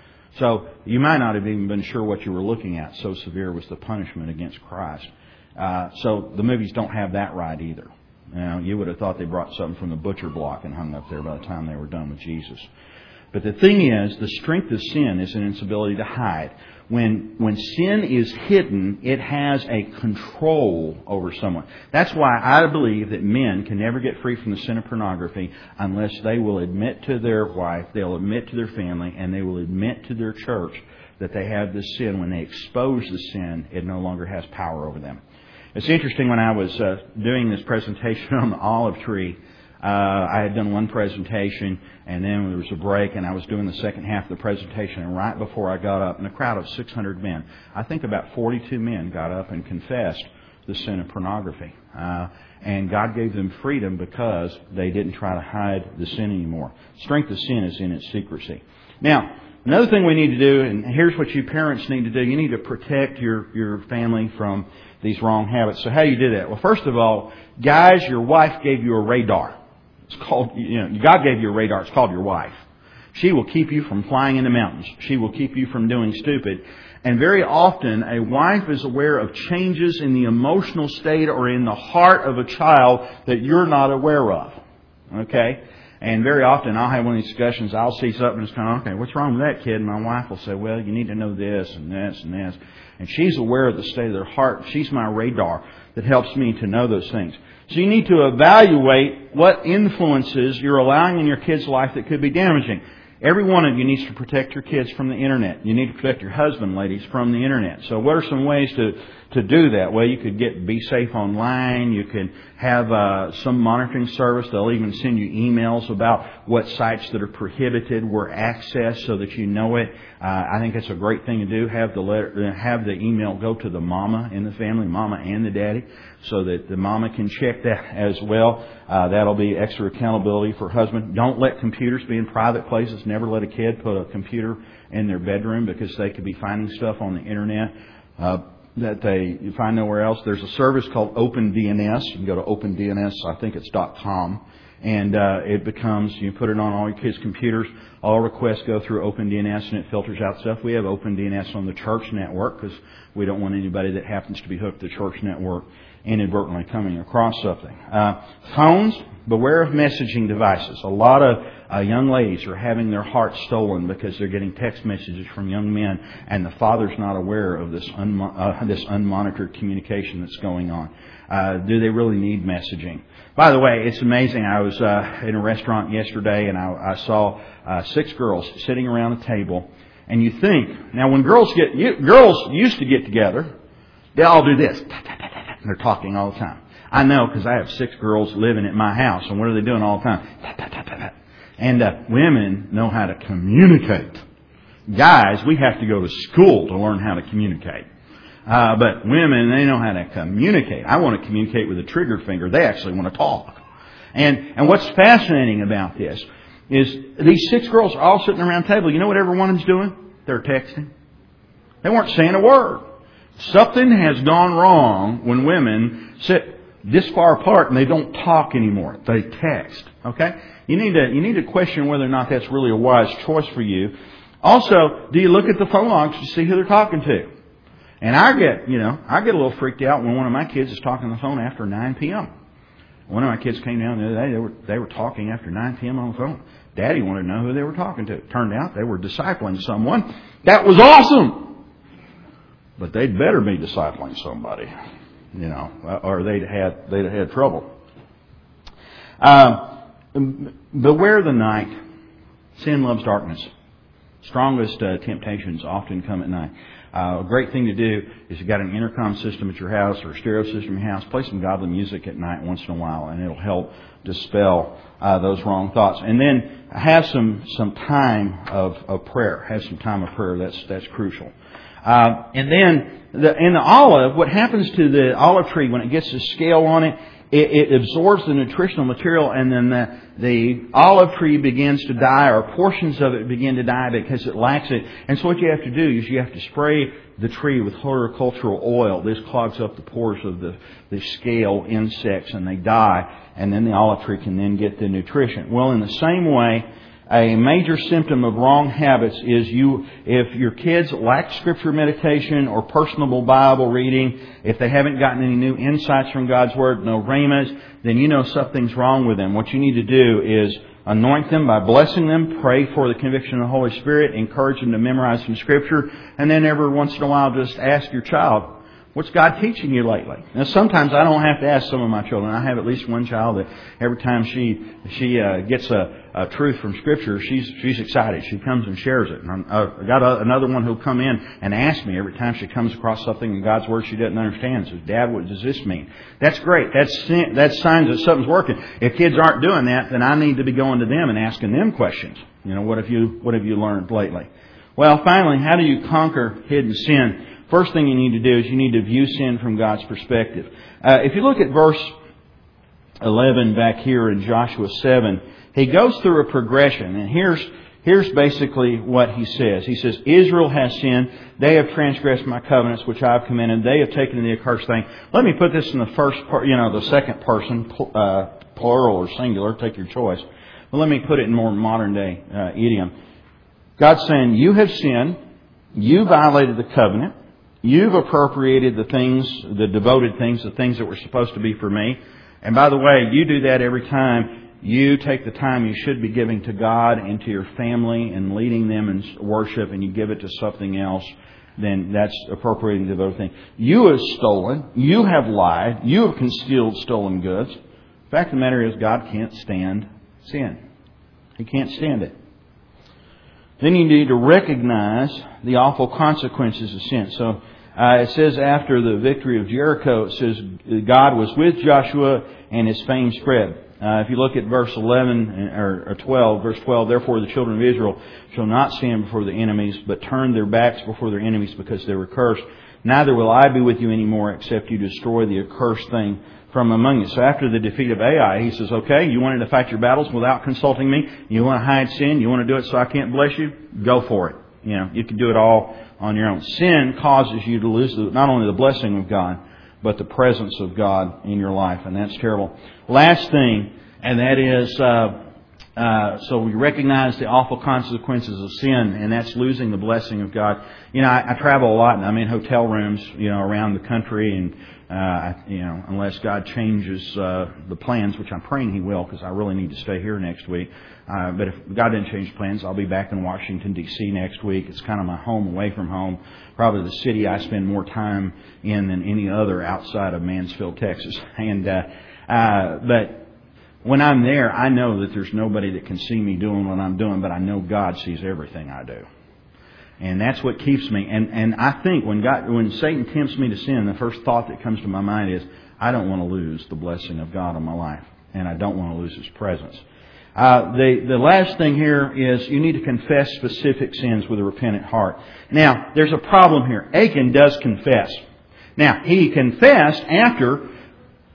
So, you might not have even been sure what you were looking at. So severe was the punishment against Christ. So, the movies don't have that right either. Now, you would have thought they brought something from the butcher block and hung up there by the time they were done with Jesus. But the thing is, the strength of sin is in its ability to hide. When sin is hidden, it has a control over someone. That's why I believe that men can never get free from the sin of pornography unless they will admit to their wife, they'll admit to their family, and they will admit to their church that they have this sin. When they expose the sin, it no longer has power over them. It's interesting, when I was doing this presentation on the olive tree, I had done one presentation, and then there was a break, and I was doing the second half of the presentation, and right before I got up, in a crowd of 600 men, I think about 42 men got up and confessed the sin of pornography. And God gave them freedom because they didn't try to hide the sin anymore. Strength of sin is in its secrecy. Now, another thing we need to do, and here's what you parents need to do, you need to protect your family from these wrong habits. So how do you do that? Well, first of all, guys, your wife gave you a radar. It's called, God gave you a radar. It's called your wife. She will keep you from flying into mountains. She will keep you from doing stupid. And very often, a wife is aware of changes in the emotional state or in the heart of a child that you're not aware of. Okay? And very often, I'll have one of these discussions. I'll see something that's kind of, okay, what's wrong with that kid? And my wife will say, well, you need to know this and this and this. And she's aware of the state of their heart. She's my radar that helps me to know those things. So you need to evaluate what influences you're allowing in your kid's life that could be damaging. Every one of you needs to protect your kids from the Internet. You need to protect your husband, ladies, from the Internet. So what are some ways to do that? Well, you could Be Safe Online. You can have some monitoring service. They'll even send you emails about what sites that are prohibited were accessed so that you know it. I think that's a great thing to do. Have the email go to the mama in the family, mama and the daddy, so that the mama can check that as well. That'll be extra accountability for husband. Don't let computers be in private places. Never let a kid put a computer in their bedroom, because they could be finding stuff on the Internet that they find nowhere else. There's a service called OpenDNS. You can go to OpenDNS, I think it's .com. And it becomes, you put it on all your kids' computers. All requests go through OpenDNS, and it filters out stuff. We have OpenDNS on the church network because we don't want anybody that happens to be hooked to the church network inadvertently coming across something. Phones, beware of messaging devices. A lot of young ladies are having their hearts stolen because they're getting text messages from young men, and the father's not aware of this unmonitored communication that's going on. Do they really need messaging? By the way, it's amazing. I was in a restaurant yesterday, and I saw 6 girls sitting around a table. And you think, now when girls used to get together, they all do this. They're talking all the time. I know, because I have 6 girls living at my house. And what are they doing all the time? And women know how to communicate. Guys, we have to go to school to learn how to communicate. But women, they know how to communicate. I want to communicate with a trigger finger. They actually want to talk. And what's fascinating about this is these 6 girls are all sitting around the table. You know what every one of them's doing? They're texting. They weren't saying a word. Something has gone wrong when women sit this far apart and they don't talk anymore. They text. Okay? You need to question whether or not that's really a wise choice for you. Also, do you look at the phone logs to see who they're talking to? And I get a little freaked out when one of my kids is talking on the phone after 9 p.m. One of my kids came down the other day. They were talking after 9 p.m. on the phone. Daddy wanted to know who they were talking to. It turned out they were discipling someone. That was awesome! But they'd better be discipling somebody, or they'd have had trouble. Beware the night. Sin loves darkness. Strongest temptations often come at night. A great thing to do is you've got an intercom system at your house or a stereo system at your house. Play some godly music at night once in a while, and it'll help dispel those wrong thoughts. And then have some time of prayer. Have some time of prayer. That's crucial. And then in the olive, what happens to the olive tree when it gets the scale on it? It absorbs the nutritional material, and then the olive tree begins to die, or portions of it begin to die because it lacks it. And so what you have to do is you have to spray the tree with horticultural oil. This clogs up the pores of the scale insects, and they die. And then the olive tree can then get the nutrition. Well, in the same way, a major symptom of wrong habits is if your kids lack Scripture meditation or personable Bible reading, if they haven't gotten any new insights from God's Word, no rhemas, then you know something's wrong with them. What you need to do is anoint them by blessing them, pray for the conviction of the Holy Spirit, encourage them to memorize some Scripture, and then every once in a while just ask your child, what's God teaching you lately? Now, sometimes I don't have to ask some of my children. I have at least one child that every time she gets a truth from Scripture, she's excited. She comes and shares it. And I've got another one who'll come in and ask me every time she comes across something in God's Word she doesn't understand. Says, Dad, what does this mean? That's great. That's signs that something's working. If kids aren't doing that, then I need to be going to them and asking them questions. What have you learned lately? Well, finally, how do you conquer hidden sin? First thing you need to do is you need to view sin from God's perspective. If you look at verse 11 back here in Joshua 7, he goes through a progression. And here's basically what he says. He says, Israel has sinned. They have transgressed my covenants, which I have commanded. They have taken the accursed thing. Let me put this in the first part, the second person, plural or singular. Take your choice. But let me put it in more modern day idiom. God's saying, you have sinned. You violated the covenant. You've appropriated the things, the devoted things, the things that were supposed to be for me. And by the way, you do that every time you take the time you should be giving to God and to your family and leading them in worship, and you give it to something else, then that's appropriating the devoted thing. You have stolen. You have lied. You have concealed stolen goods. The fact of the matter is God can't stand sin. He can't stand it. Then you need to recognize the awful consequences of sin. So it says after the victory of Jericho, it says God was with Joshua and his fame spread. If you look at verse 11 or 12, verse 12, therefore the children of Israel shall not stand before the enemies, but turn their backs before their enemies because they were cursed. Neither will I be with you anymore, except you destroy the accursed thing from among you. So after the defeat of Ai, he says, okay, you wanted to fight your battles without consulting me. You want to hide sin. You want to do it so I can't bless you. Go for it. You can do it all on your own. Sin causes you to lose not only the blessing of God, but the presence of God in your life. And that's terrible. Last thing, and that is, so we recognize the awful consequences of sin, and that's losing the blessing of God. I travel a lot, and I'm in hotel rooms, around the country, and unless God changes the plans, which I'm praying He will, because I really need to stay here next week. But if God didn't change plans, I'll be back in Washington, D.C. next week. It's kind of my home away from home. Probably the city I spend more time in than any other outside of Mansfield, Texas. But when I'm there, I know that there's nobody that can see me doing what I'm doing, but I know God sees everything I do. And that's what keeps me. And I think when Satan tempts me to sin, the first thought that comes to my mind is, I don't want to lose the blessing of God on my life. And I don't want to lose His presence. The last thing here is you need to confess specific sins with a repentant heart. Now, there's a problem here. Achan does confess. Now, he confessed after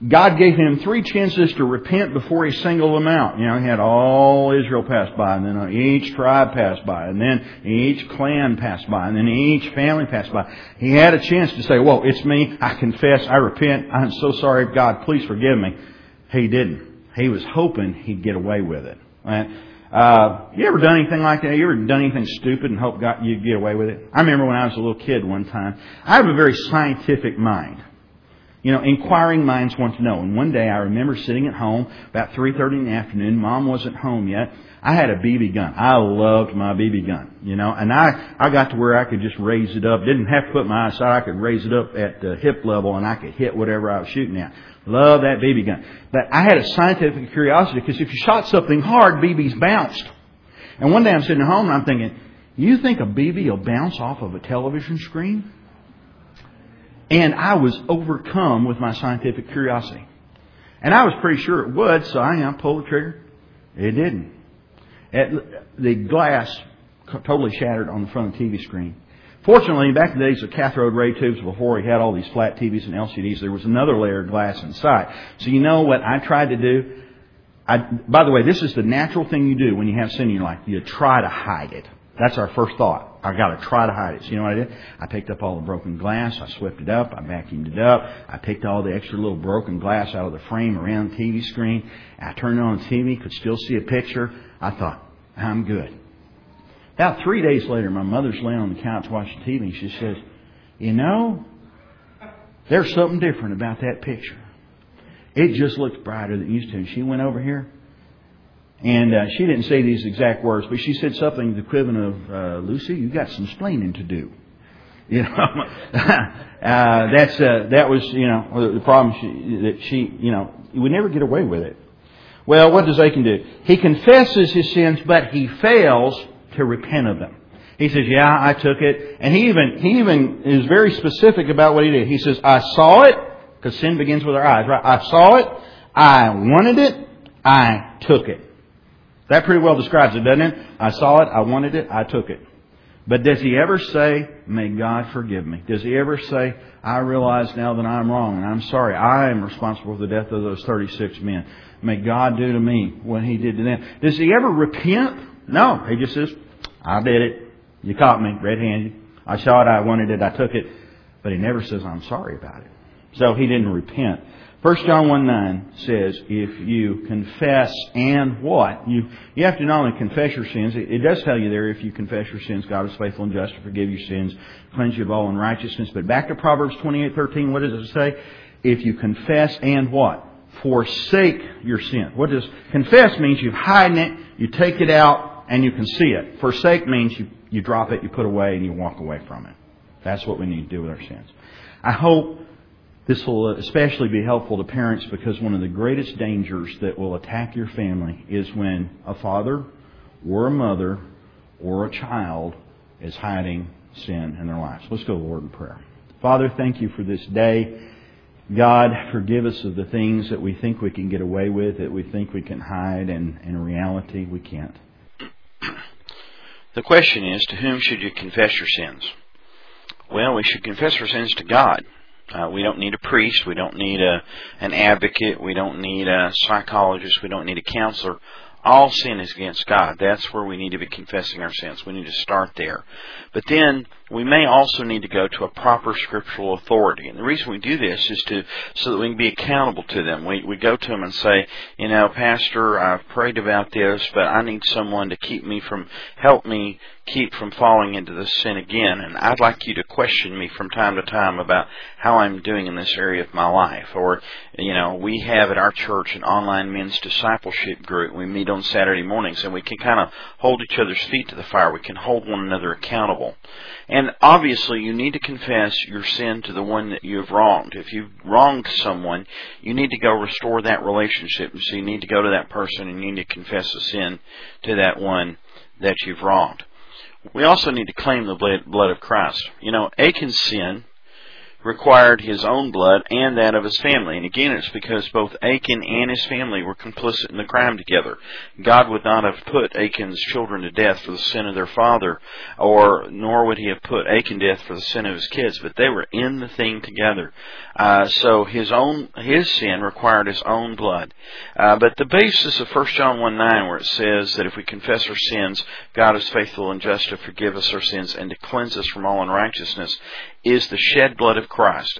God gave him 3 chances to repent before he singled them out. He had all Israel pass by, and then each tribe passed by, and then each clan passed by, and then each family passed by. He had a chance to say, whoa, it's me. I confess. I repent. I'm so sorry. God, please forgive me. He didn't. He was hoping he'd get away with it. You ever done anything like that? You ever done anything stupid and hoped God you'd get away with it? I remember when I was a little kid one time. I have a very scientific mind. Inquiring minds want to know. And one day I remember sitting at home about 3:30 in the afternoon. Mom wasn't home yet. I had a BB gun. I loved my BB gun, and I got to where I could just raise it up. Didn't have to put my eyesight. I could raise it up at the hip level and I could hit whatever I was shooting at. Love that BB gun. But I had a scientific curiosity because if you shot something hard, BBs bounced. And one day I'm sitting at home and I'm thinking, you think a BB will bounce off of a television screen? And I was overcome with my scientific curiosity. And I was pretty sure it would, so I pulled the trigger. It didn't. The glass totally shattered on the front of the TV screen. Fortunately, back in the days of cathode ray tubes, before we had all these flat TVs and LCDs, there was another layer of glass inside. So you know what I tried to do? By the way, this is the natural thing you do when you have sin in your life. You try to hide it. That's our first thought. I got to try to hide it. So you know what I did? I picked up all the broken glass. I swept it up. I vacuumed it up. I picked all the extra little broken glass out of the frame around the TV screen. I turned it on the TV, could still see a picture. I thought, I'm good. About 3 days later, my mother's laying on the couch watching TV, and she says, there's something different about that picture. It just looks brighter than it used to. And she went over here, and she didn't say these exact words, but she said something to the equivalent of, Lucy, you got some splaining to do. That was the problem. That she would never get away with it. Well, what does Achan do? He confesses his sins, but he fails to repent of them. He says, yeah, I took it. And he even is very specific about what he did. He says, I saw it, because sin begins with our eyes, right? I saw it, I wanted it, I took it. That pretty well describes it, doesn't it? I saw it, I wanted it, I took it. But does he ever say, may God forgive me? Does he ever say, I realize now that I'm wrong and I'm sorry. I am responsible for the death of those 36 men. May God do to me what he did to them. Does he ever repent? No. He just says, I did it. You caught me red-handed. I saw it, I wanted it, I took it. But he never says, I'm sorry about it. So he didn't repent. 1 John 1:9 says, if you confess and what? You have to not only confess your sins. It does tell you there, if you confess your sins, God is faithful and just to forgive your sins, cleanse you of all unrighteousness. But back to Proverbs 28:13, what does it say? If you confess and what? Forsake your sin. What does confess means? You've hidden it, you take it out, and you can see it. Forsake means you drop it, you put away, and you walk away from it. That's what we need to do with our sins. I hope this will especially be helpful to parents, because one of the greatest dangers that will attack your family is when a father or a mother or a child is hiding sin in their lives. Let's go to the Lord in prayer. Father, thank you for this day. God, forgive us of the things that we think we can get away with, that we think we can hide, and in reality we can't. The question is, to whom should you confess your sins? Well, we should confess our sins to God. We don't need a priest. We don't need an advocate. We don't need a psychologist. We don't need a counselor. All sin is against God. That's where we need to be confessing our sins. We need to start there. But then we may also need to go to a proper scriptural authority. And the reason we do this is so that we can be accountable to them. We go to them and say, Pastor, I've prayed about this, but I need someone to help me keep from falling into this sin again. And I'd like you to question me from time to time about how I'm doing in this area of my life. Or, we have at our church an online men's discipleship group. We meet on Saturday mornings, and we can kind of hold each other's feet to the fire. We can hold one another accountable. And obviously, you need to confess your sin to the one that you have wronged. If you've wronged someone, you need to go restore that relationship. So you need to go to that person and you need to confess the sin to that one that you've wronged. We also need to claim the blood of Christ. Achan's sin required his own blood and that of his family. And again, it's because both Achan and his family were complicit in the crime together. God would not have put Achan's children to death for the sin of their father, nor would he have put Achan to death for the sin of his kids, but they were in the thing together. So his sin required his own blood. But the basis of 1 John 1:9, where it says that if we confess our sins, God is faithful and just to forgive us our sins and to cleanse us from all unrighteousness, is the shed blood of Christ.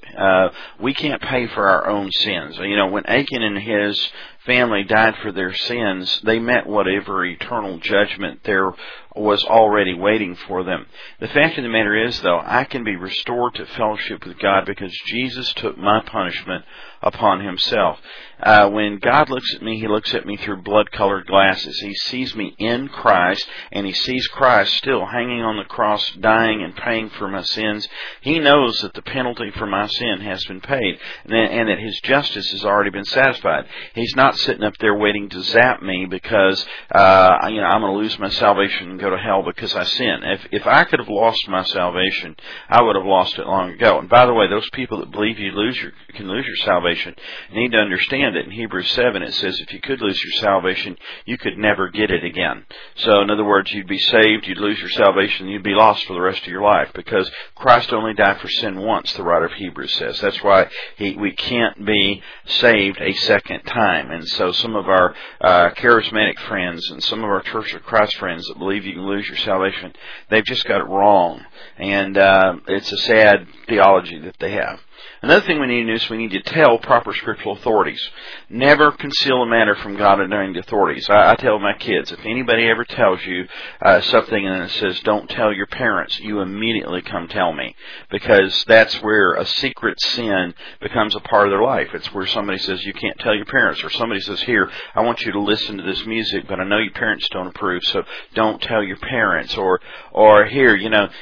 We can't pay for our own sins. When Achan and his family died for their sins, they met whatever eternal judgment there was already waiting for them. The fact of the matter is, though, I can be restored to fellowship with God because Jesus took my punishment upon himself. When God looks at me, he looks at me through blood-colored glasses. He sees me in Christ, and he sees Christ still hanging on the cross, dying and paying for my sins. He knows that the penalty for my sin has been paid, and that his justice has already been satisfied. He's not sitting up there waiting to zap me because I'm going to lose my salvation and go to hell because I sin. If I could have lost my salvation, I would have lost it long ago. And by the way, those people that believe you can lose your salvation need to understand that in Hebrews 7 it says if you could lose your salvation, you could never get it again. So in other words, you'd be saved, you'd lose your salvation, you'd be lost for the rest of your life because Christ only died for sin once, the writer of Hebrews says. That's why we can't be saved a second time. And so some of our charismatic friends and some of our Church of Christ friends that believe you can lose your salvation, they've just got it wrong. And it's a sad theology that they have. Another thing we need to do is we need to tell proper scriptural authorities. Never conceal a matter from God and the authorities. I tell my kids, if anybody ever tells you something and it says, don't tell your parents, you immediately come tell me. Because that's where a secret sin becomes a part of their life. It's where somebody says, you can't tell your parents. Or somebody says, here, I want you to listen to this music, but I know your parents don't approve, so don't tell your parents. Or here,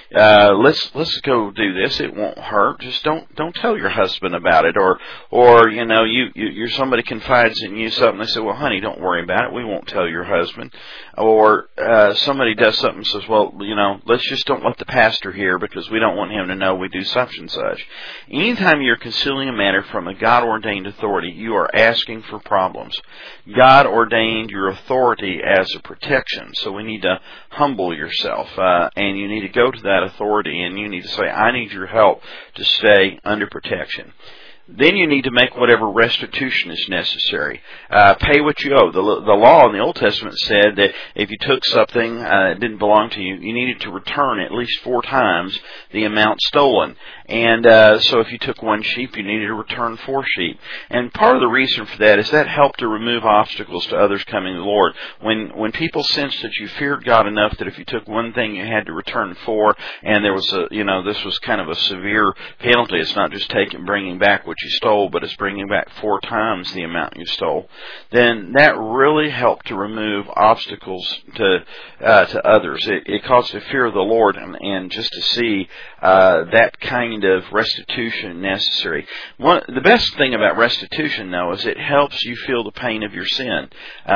let's go do this. It won't hurt. Just don't tell your husband about it, or you're somebody confides in you something. They say, well, honey, don't worry about it. We won't tell your husband. Or somebody does something and says, well, let's just don't let the pastor hear because we don't want him to know we do such and such. Anytime you're concealing a matter from a God-ordained authority, you are asking for problems. God ordained your authority as a protection, so we need to humble yourself, and you need to go to that authority and you need to say, I need your help to stay under protection. Then you need to make whatever restitution is necessary. Pay what you owe. The law in the Old Testament said that if you took something that didn't belong to you, you needed to return at least 4 times the amount stolen. And so if you took 1 sheep, you needed to return 4 sheep. And part of the reason for that is that helped to remove obstacles to others coming to the Lord. When people sensed that you feared God enough that if you took 1 thing, you had to return 4, and there was this was kind of a severe penalty. It's not just bringing back what you stole, but it's bringing back 4 times the amount you stole. Then that really helped to remove obstacles to others. It caused the fear of the Lord and just to see that kind of restitution necessary. The best thing about restitution, though, is it helps you feel the pain of your sin.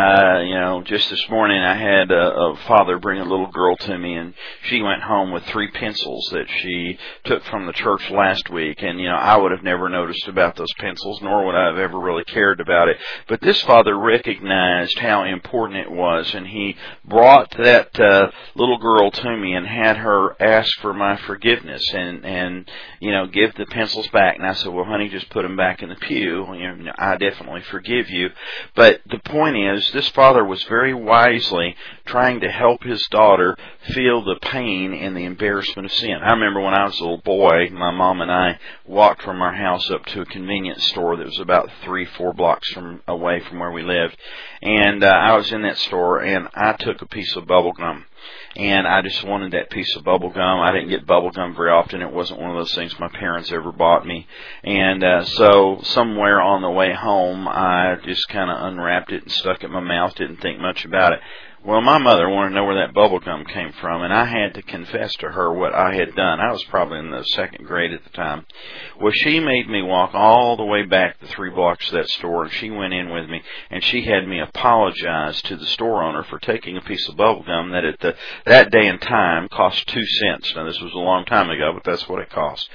Just this morning I had a father bring a little girl to me, and she went home with 3 pencils that she took from the church last week, and I would have never noticed about those pencils, nor would I have ever really cared about it. But this father recognized how important it was, and he brought that little girl to me and had her ask for my forgiveness and give the pencils back. And I said, well, honey, just put them back in the pew. I definitely forgive you. But the point is, this father was very wisely trying to help his daughter feel the pain and the embarrassment of sin. I remember when I was a little boy, my mom and I walked from our house up to a convenience store that was about 3-4 blocks away from where we lived. And I was in that store, and I took a piece of bubble gum. And I just wanted that piece of bubble gum. I didn't get bubble gum very often. It wasn't one of those things my parents ever bought me. And so somewhere on the way home, I just kind of unwrapped it and stuck it in my mouth, didn't think much about it. Well, my mother wanted to know where that bubble gum came from, and I had to confess to her what I had done. I was probably in the 2nd grade at the time. Well, she made me walk all the way back the 3 blocks to that store, and she went in with me, and she had me apologize to the store owner for taking a piece of bubble gum that at that day and time cost 2 cents. Now, this was a long time ago, but that's what it cost.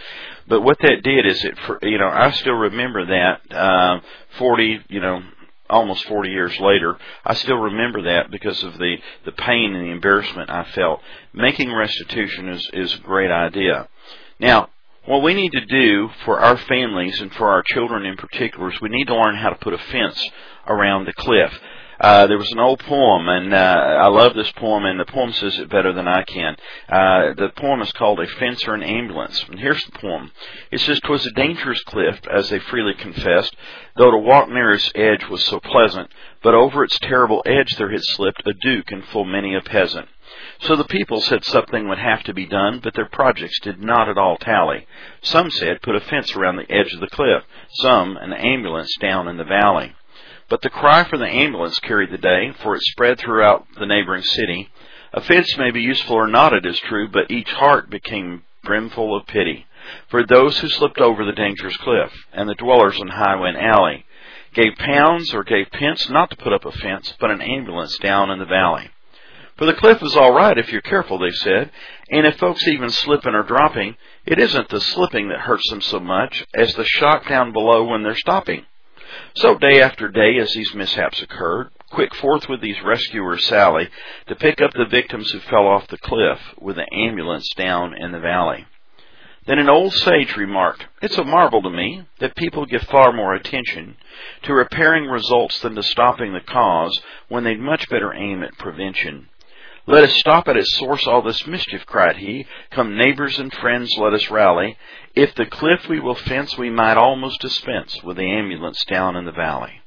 But what that did is I still remember that 40, almost 40 years later, I still remember that because of the pain and the embarrassment I felt. Making restitution is a great idea. Now, what we need to do for our families and for our children in particular is we need to learn how to put a fence around the cliff. There was an old poem, and I love this poem, and the poem says it better than I can. The poem is called A Fence or an Ambulance. And here's the poem. It says, "'Twas a dangerous cliff, as they freely confessed, though to walk near its edge was so pleasant, but over its terrible edge there had slipped a duke and full many a peasant. So the people said something would have to be done, but their projects did not at all tally. Some said, put a fence around the edge of the cliff. Some, an ambulance down in the valley. But the cry for the ambulance carried the day, for it spread throughout the neighboring city. A fence may be useful or not, it is true, but each heart became brimful of pity for those who slipped over the dangerous cliff, and the dwellers in highway and alley gave pounds or gave pence not to put up a fence, but an ambulance down in the valley. For the cliff is all right if you're careful, they said, and if folks even slipping or dropping, it isn't the slipping that hurts them so much as the shock down below when they're stopping. So day after day, as these mishaps occurred, quick forth with these rescuers sally to pick up the victims who fell off the cliff with the ambulance down in the valley. Then an old sage remarked, it's a marvel to me that people give far more attention to repairing results than to stopping the cause when they'd much better aim at prevention. Let us stop at its source all this mischief, cried he. Come neighbors and friends, let us rally. If the cliff we will fence, we might almost dispense with the ambulance down in the valley.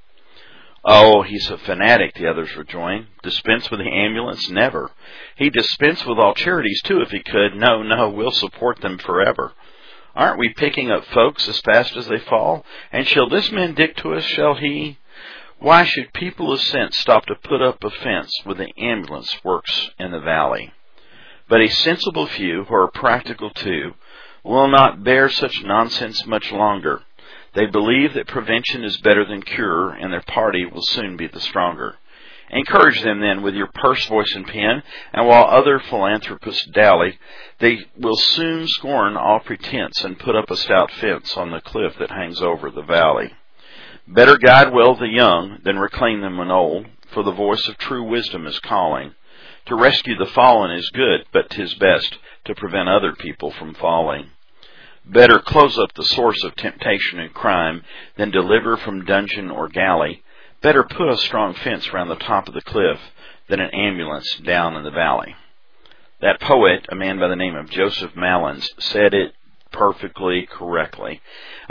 Oh, he's a fanatic, the others rejoined. Dispense with the ambulance? Never. He'd dispense with all charities, too, if he could. No, we'll support them forever. Aren't we picking up folks as fast as they fall? And shall this man dict to us, shall he? Why should people of sense stop to put up a fence when the ambulance works in the valley? But a sensible few, who are practical too, will not bear such nonsense much longer. They believe that prevention is better than cure, and their party will soon be the stronger. Encourage them then with your purse, voice, and pen, and while other philanthropists dally, they will soon scorn all pretense and put up a stout fence on the cliff that hangs over the valley. Better guide well the young than reclaim them when old, for the voice of true wisdom is calling. To rescue the fallen is good, but 'tis best to prevent other people from falling. Better close up the source of temptation and crime than deliver from dungeon or galley. Better put a strong fence round the top of the cliff than an ambulance down in the valley. That poet, a man by the name of Joseph Malins, said it perfectly correctly.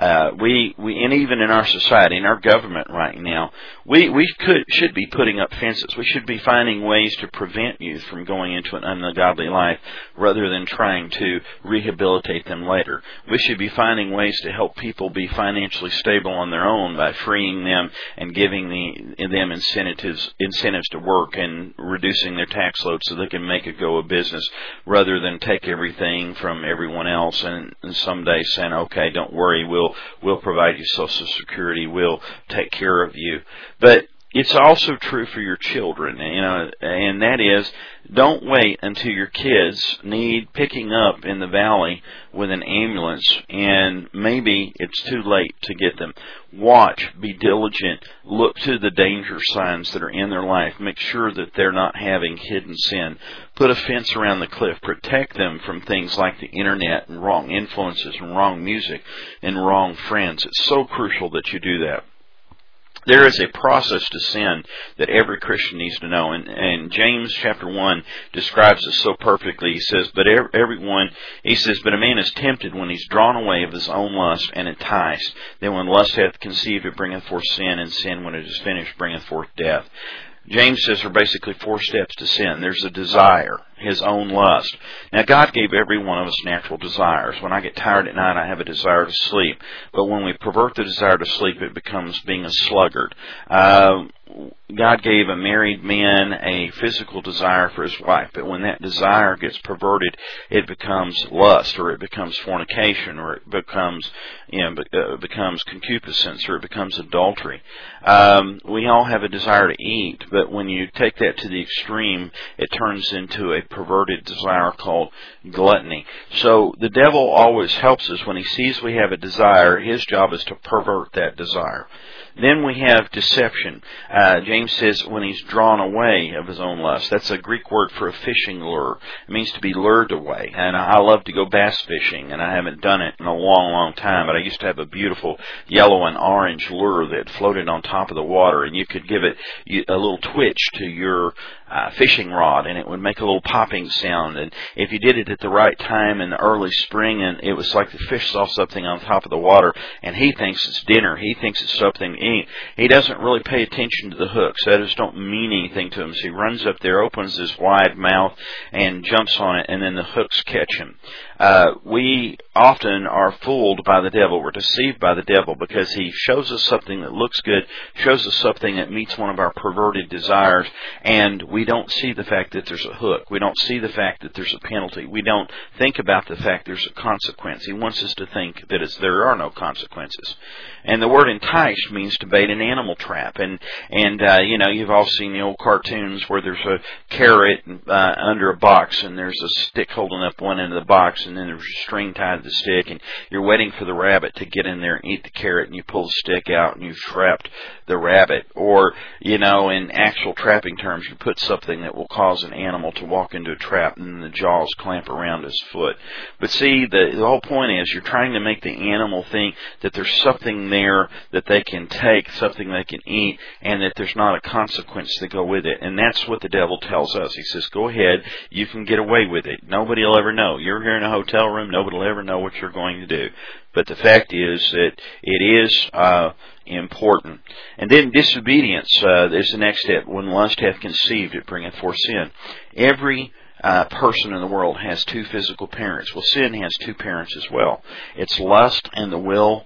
And even in our society, in our government right now, we should be putting up fences. We should be finding ways to prevent youth from going into an ungodly life rather than trying to rehabilitate them later. We should be finding ways to help people be financially stable on their own by freeing them and giving them incentives to work and reducing their tax load so they can make a go of business rather than take everything from everyone else and someday saying, okay, don't worry, we'll provide you Social Security, we'll take care of you. But it's also true for your children, and that is, don't wait until your kids need picking up in the valley with an ambulance and maybe it's too late to get them. Watch, be diligent, look to the danger signs that are in their life. Make sure that they're not having hidden sin. Put a fence around the cliff. Protect them from things like the internet and wrong influences and wrong music and wrong friends. It's so crucial that you do that. There is a process to sin that every Christian needs to know. And James chapter 1 describes it so perfectly. He says, but a man is tempted when he's drawn away of his own lust and enticed. Then when lust hath conceived, it bringeth forth sin, and sin, when it is finished, bringeth forth death. James says there are basically 4 steps to sin. There's a desire, his own lust. Now, God gave every one of us natural desires. When I get tired at night, I have a desire to sleep. But when we pervert the desire to sleep, it becomes being a sluggard. God gave a married man a physical desire for his wife, but when that desire gets perverted, it becomes lust, or it becomes fornication, or it becomes concupiscence, or it becomes adultery. We all have a desire to eat, but when you take that to the extreme, it turns into a perverted desire called gluttony. So the devil always helps us when he sees we have a desire. His job is to pervert that desire. Then we have deception. James says when he's drawn away of his own lust. That's a Greek word for a fishing lure. It means to be lured away. And I love to go bass fishing, and I haven't done it in a long, long time, but I used to have a beautiful yellow and orange lure that floated on top of the water, and you could give it a little twitch to your fishing rod, and it would make a little popping sound. And if you did it at the right time in the early spring, and it was like the fish saw something on top of the water, and he thinks it's dinner. He thinks it's something to eat. He doesn't really pay attention to the hooks. That just don't mean anything to him. So he runs up there, opens his wide mouth, and jumps on it, and then the hooks catch him. We often are fooled by the devil. We're deceived by the devil because he shows us something that looks good, shows us something that meets one of our perverted desires, and we don't see the fact that there's a hook. We don't see the fact that there's a penalty. We don't think about the fact there's a consequence. He wants us to think that there are no consequences. And the word entice means to bait an animal trap. And you've all seen the old cartoons where there's a carrot under a box, and there's a stick holding up one end of the box, and then there's a string tied to the stick, and you're waiting for the rabbit to get in there and eat the carrot, and you pull the stick out, and you've trapped the rabbit. Or, in actual trapping terms, you put something that will cause an animal to walk into a trap, and then the jaws clamp around his foot. But see, the whole point is you're trying to make the animal think that there's something there that they can take, something they can eat, and that there's not a consequence to go with it. And that's what the devil tells us. He says, go ahead, you can get away with it. Nobody will ever know. You're here in a hotel room, nobody will ever know what you're going to do. But the fact is that it is important. And then disobedience is the next step. When lust hath conceived, it bringeth forth sin. Every person in the world has two physical parents. Well, sin has two parents as well. It's lust and the will.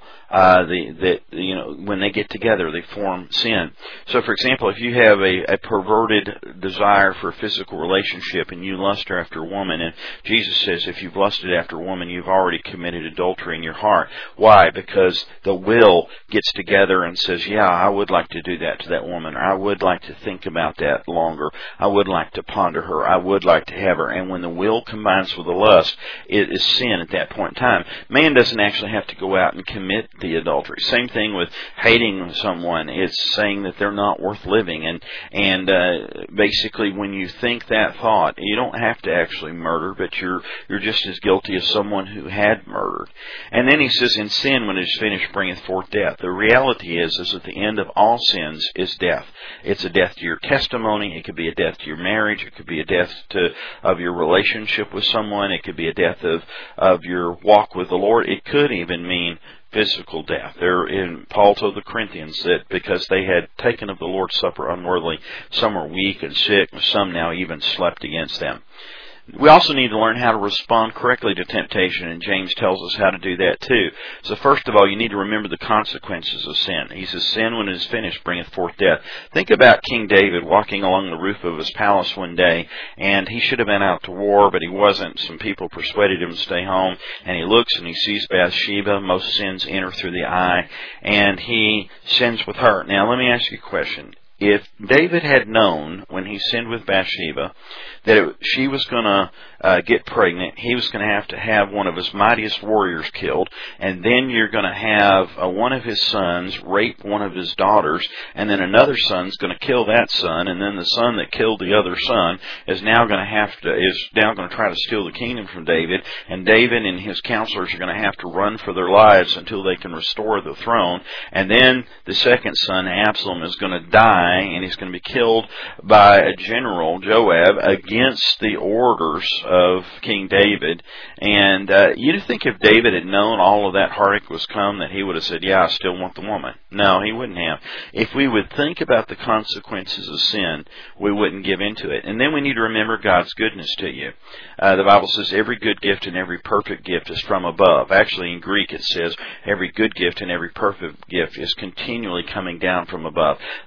When they get together, they form sin. So, for example, if you have a perverted desire for a physical relationship and you lust after a woman, and Jesus says if you've lusted after a woman, you've already committed adultery in your heart. Why? Because the will gets together and says, yeah, I would like to do that to that woman, or I would like to think about that longer. I would like to ponder her. I would like to have her. And when the will combines with the lust, it is sin at that point in time. Man doesn't actually have to go out and commit the adultery. Same thing with hating someone. It's saying that they're not worth living. And basically when you think that thought, you don't have to actually murder, but you're just as guilty as someone who had murdered. And then he says, in sin, when it is finished, bringeth forth death. The reality is that the end of all sins is death. It's a death to your testimony. It could be a death to your marriage. It could be a death of your relationship with someone. It could be a death of your walk with the Lord. It could even mean physical death. Paul told the Corinthians that because they had taken of the Lord's Supper unworthily, some are weak and sick, and some now even slept against them. We also need to learn how to respond correctly to temptation, and James tells us how to do that too. So first of all, you need to remember the consequences of sin. He says, sin when it is finished bringeth forth death. Think about King David walking along the roof of his palace one day, and he should have been out to war, but he wasn't. Some people persuaded him to stay home, and he looks and he sees Bathsheba. Most sins enter through the eye, and he sins with her. Now, let me ask you a question. If David had known when he sinned with Bathsheba that she was going to get pregnant, he was going to have one of his mightiest warriors killed, and then you're going to have one of his sons rape one of his daughters, and then another son's going to kill that son, and then the son that killed the other son is now going to try to steal the kingdom from David, and David and his counselors are going to have to run for their lives until they can restore the throne, and then the second son, Absalom, is going to die, and he's going to be killed by a general, Joab, against the orders of King David. And you'd think if David had known all of that heartache was come, that he would have said, yeah, I still want the woman. No, he wouldn't have. If we would think about the consequences of sin, we wouldn't give into it. And then we need to remember God's goodness to you. The Bible says every good gift and every perfect gift is from above. Actually, in Greek it says every good gift and every perfect gift is continually coming down from above. Listen,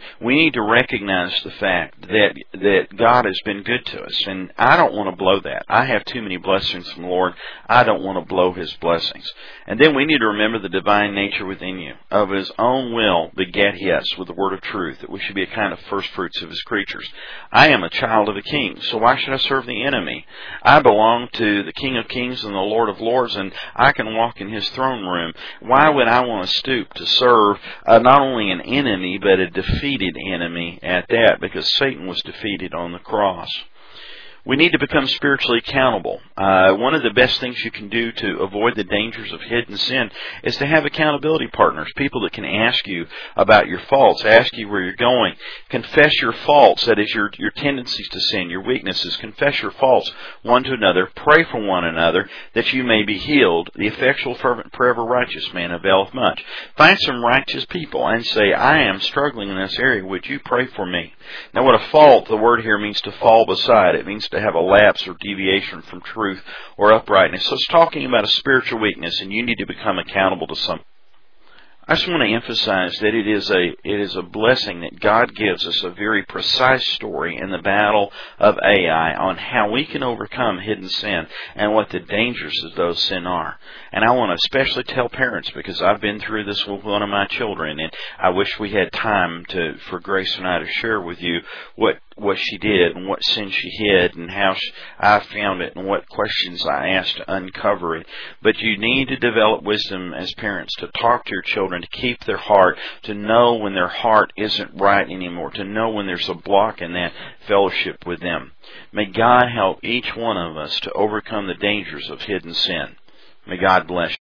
We need to recognize the fact that God has been good to us, and I don't want to blow that. I have too many blessings from the Lord. I don't want to blow His blessings. And then we need to remember the divine nature within you. Of His own will beget He us with the word of truth, that we should be a kind of first fruits of His creatures. I am a child of the King, so why should I serve the enemy? I belong to the King of Kings and the Lord of Lords, and I can walk in His throne room. Why would I want to stoop to serve not only an enemy, but a defeated enemy at that, because Satan was defeated on the cross. We need to become spiritually accountable. One of the best things you can do to avoid the dangers of hidden sin is to have accountability partners, people that can ask you about your faults, ask you where you're going, confess your faults, that is your tendencies to sin, your weaknesses, confess your faults one to another, pray for one another that you may be healed. The effectual fervent prayer of a righteous man availeth much. Find some righteous people and say, I am struggling in this area, would you pray for me? Now what a fault, the word here means to fall beside. It means to have a lapse or deviation from truth or uprightness. So it's talking about a spiritual weakness, and you need to become accountable to something. I just want to emphasize that it is a blessing that God gives us a very precise story in the battle of Ai on how we can overcome hidden sin and what the dangers of those sin are. And I want to especially tell parents, because I've been through this with one of my children, and I wish we had time for Grace and I to share with you what she did and what sin she hid and how I found it and what questions I asked to uncover it. But you need to develop wisdom as parents to talk to your children, to keep their heart, to know when their heart isn't right anymore, to know when there's a block in that fellowship with them. May God help each one of us to overcome the dangers of hidden sin. May God bless you.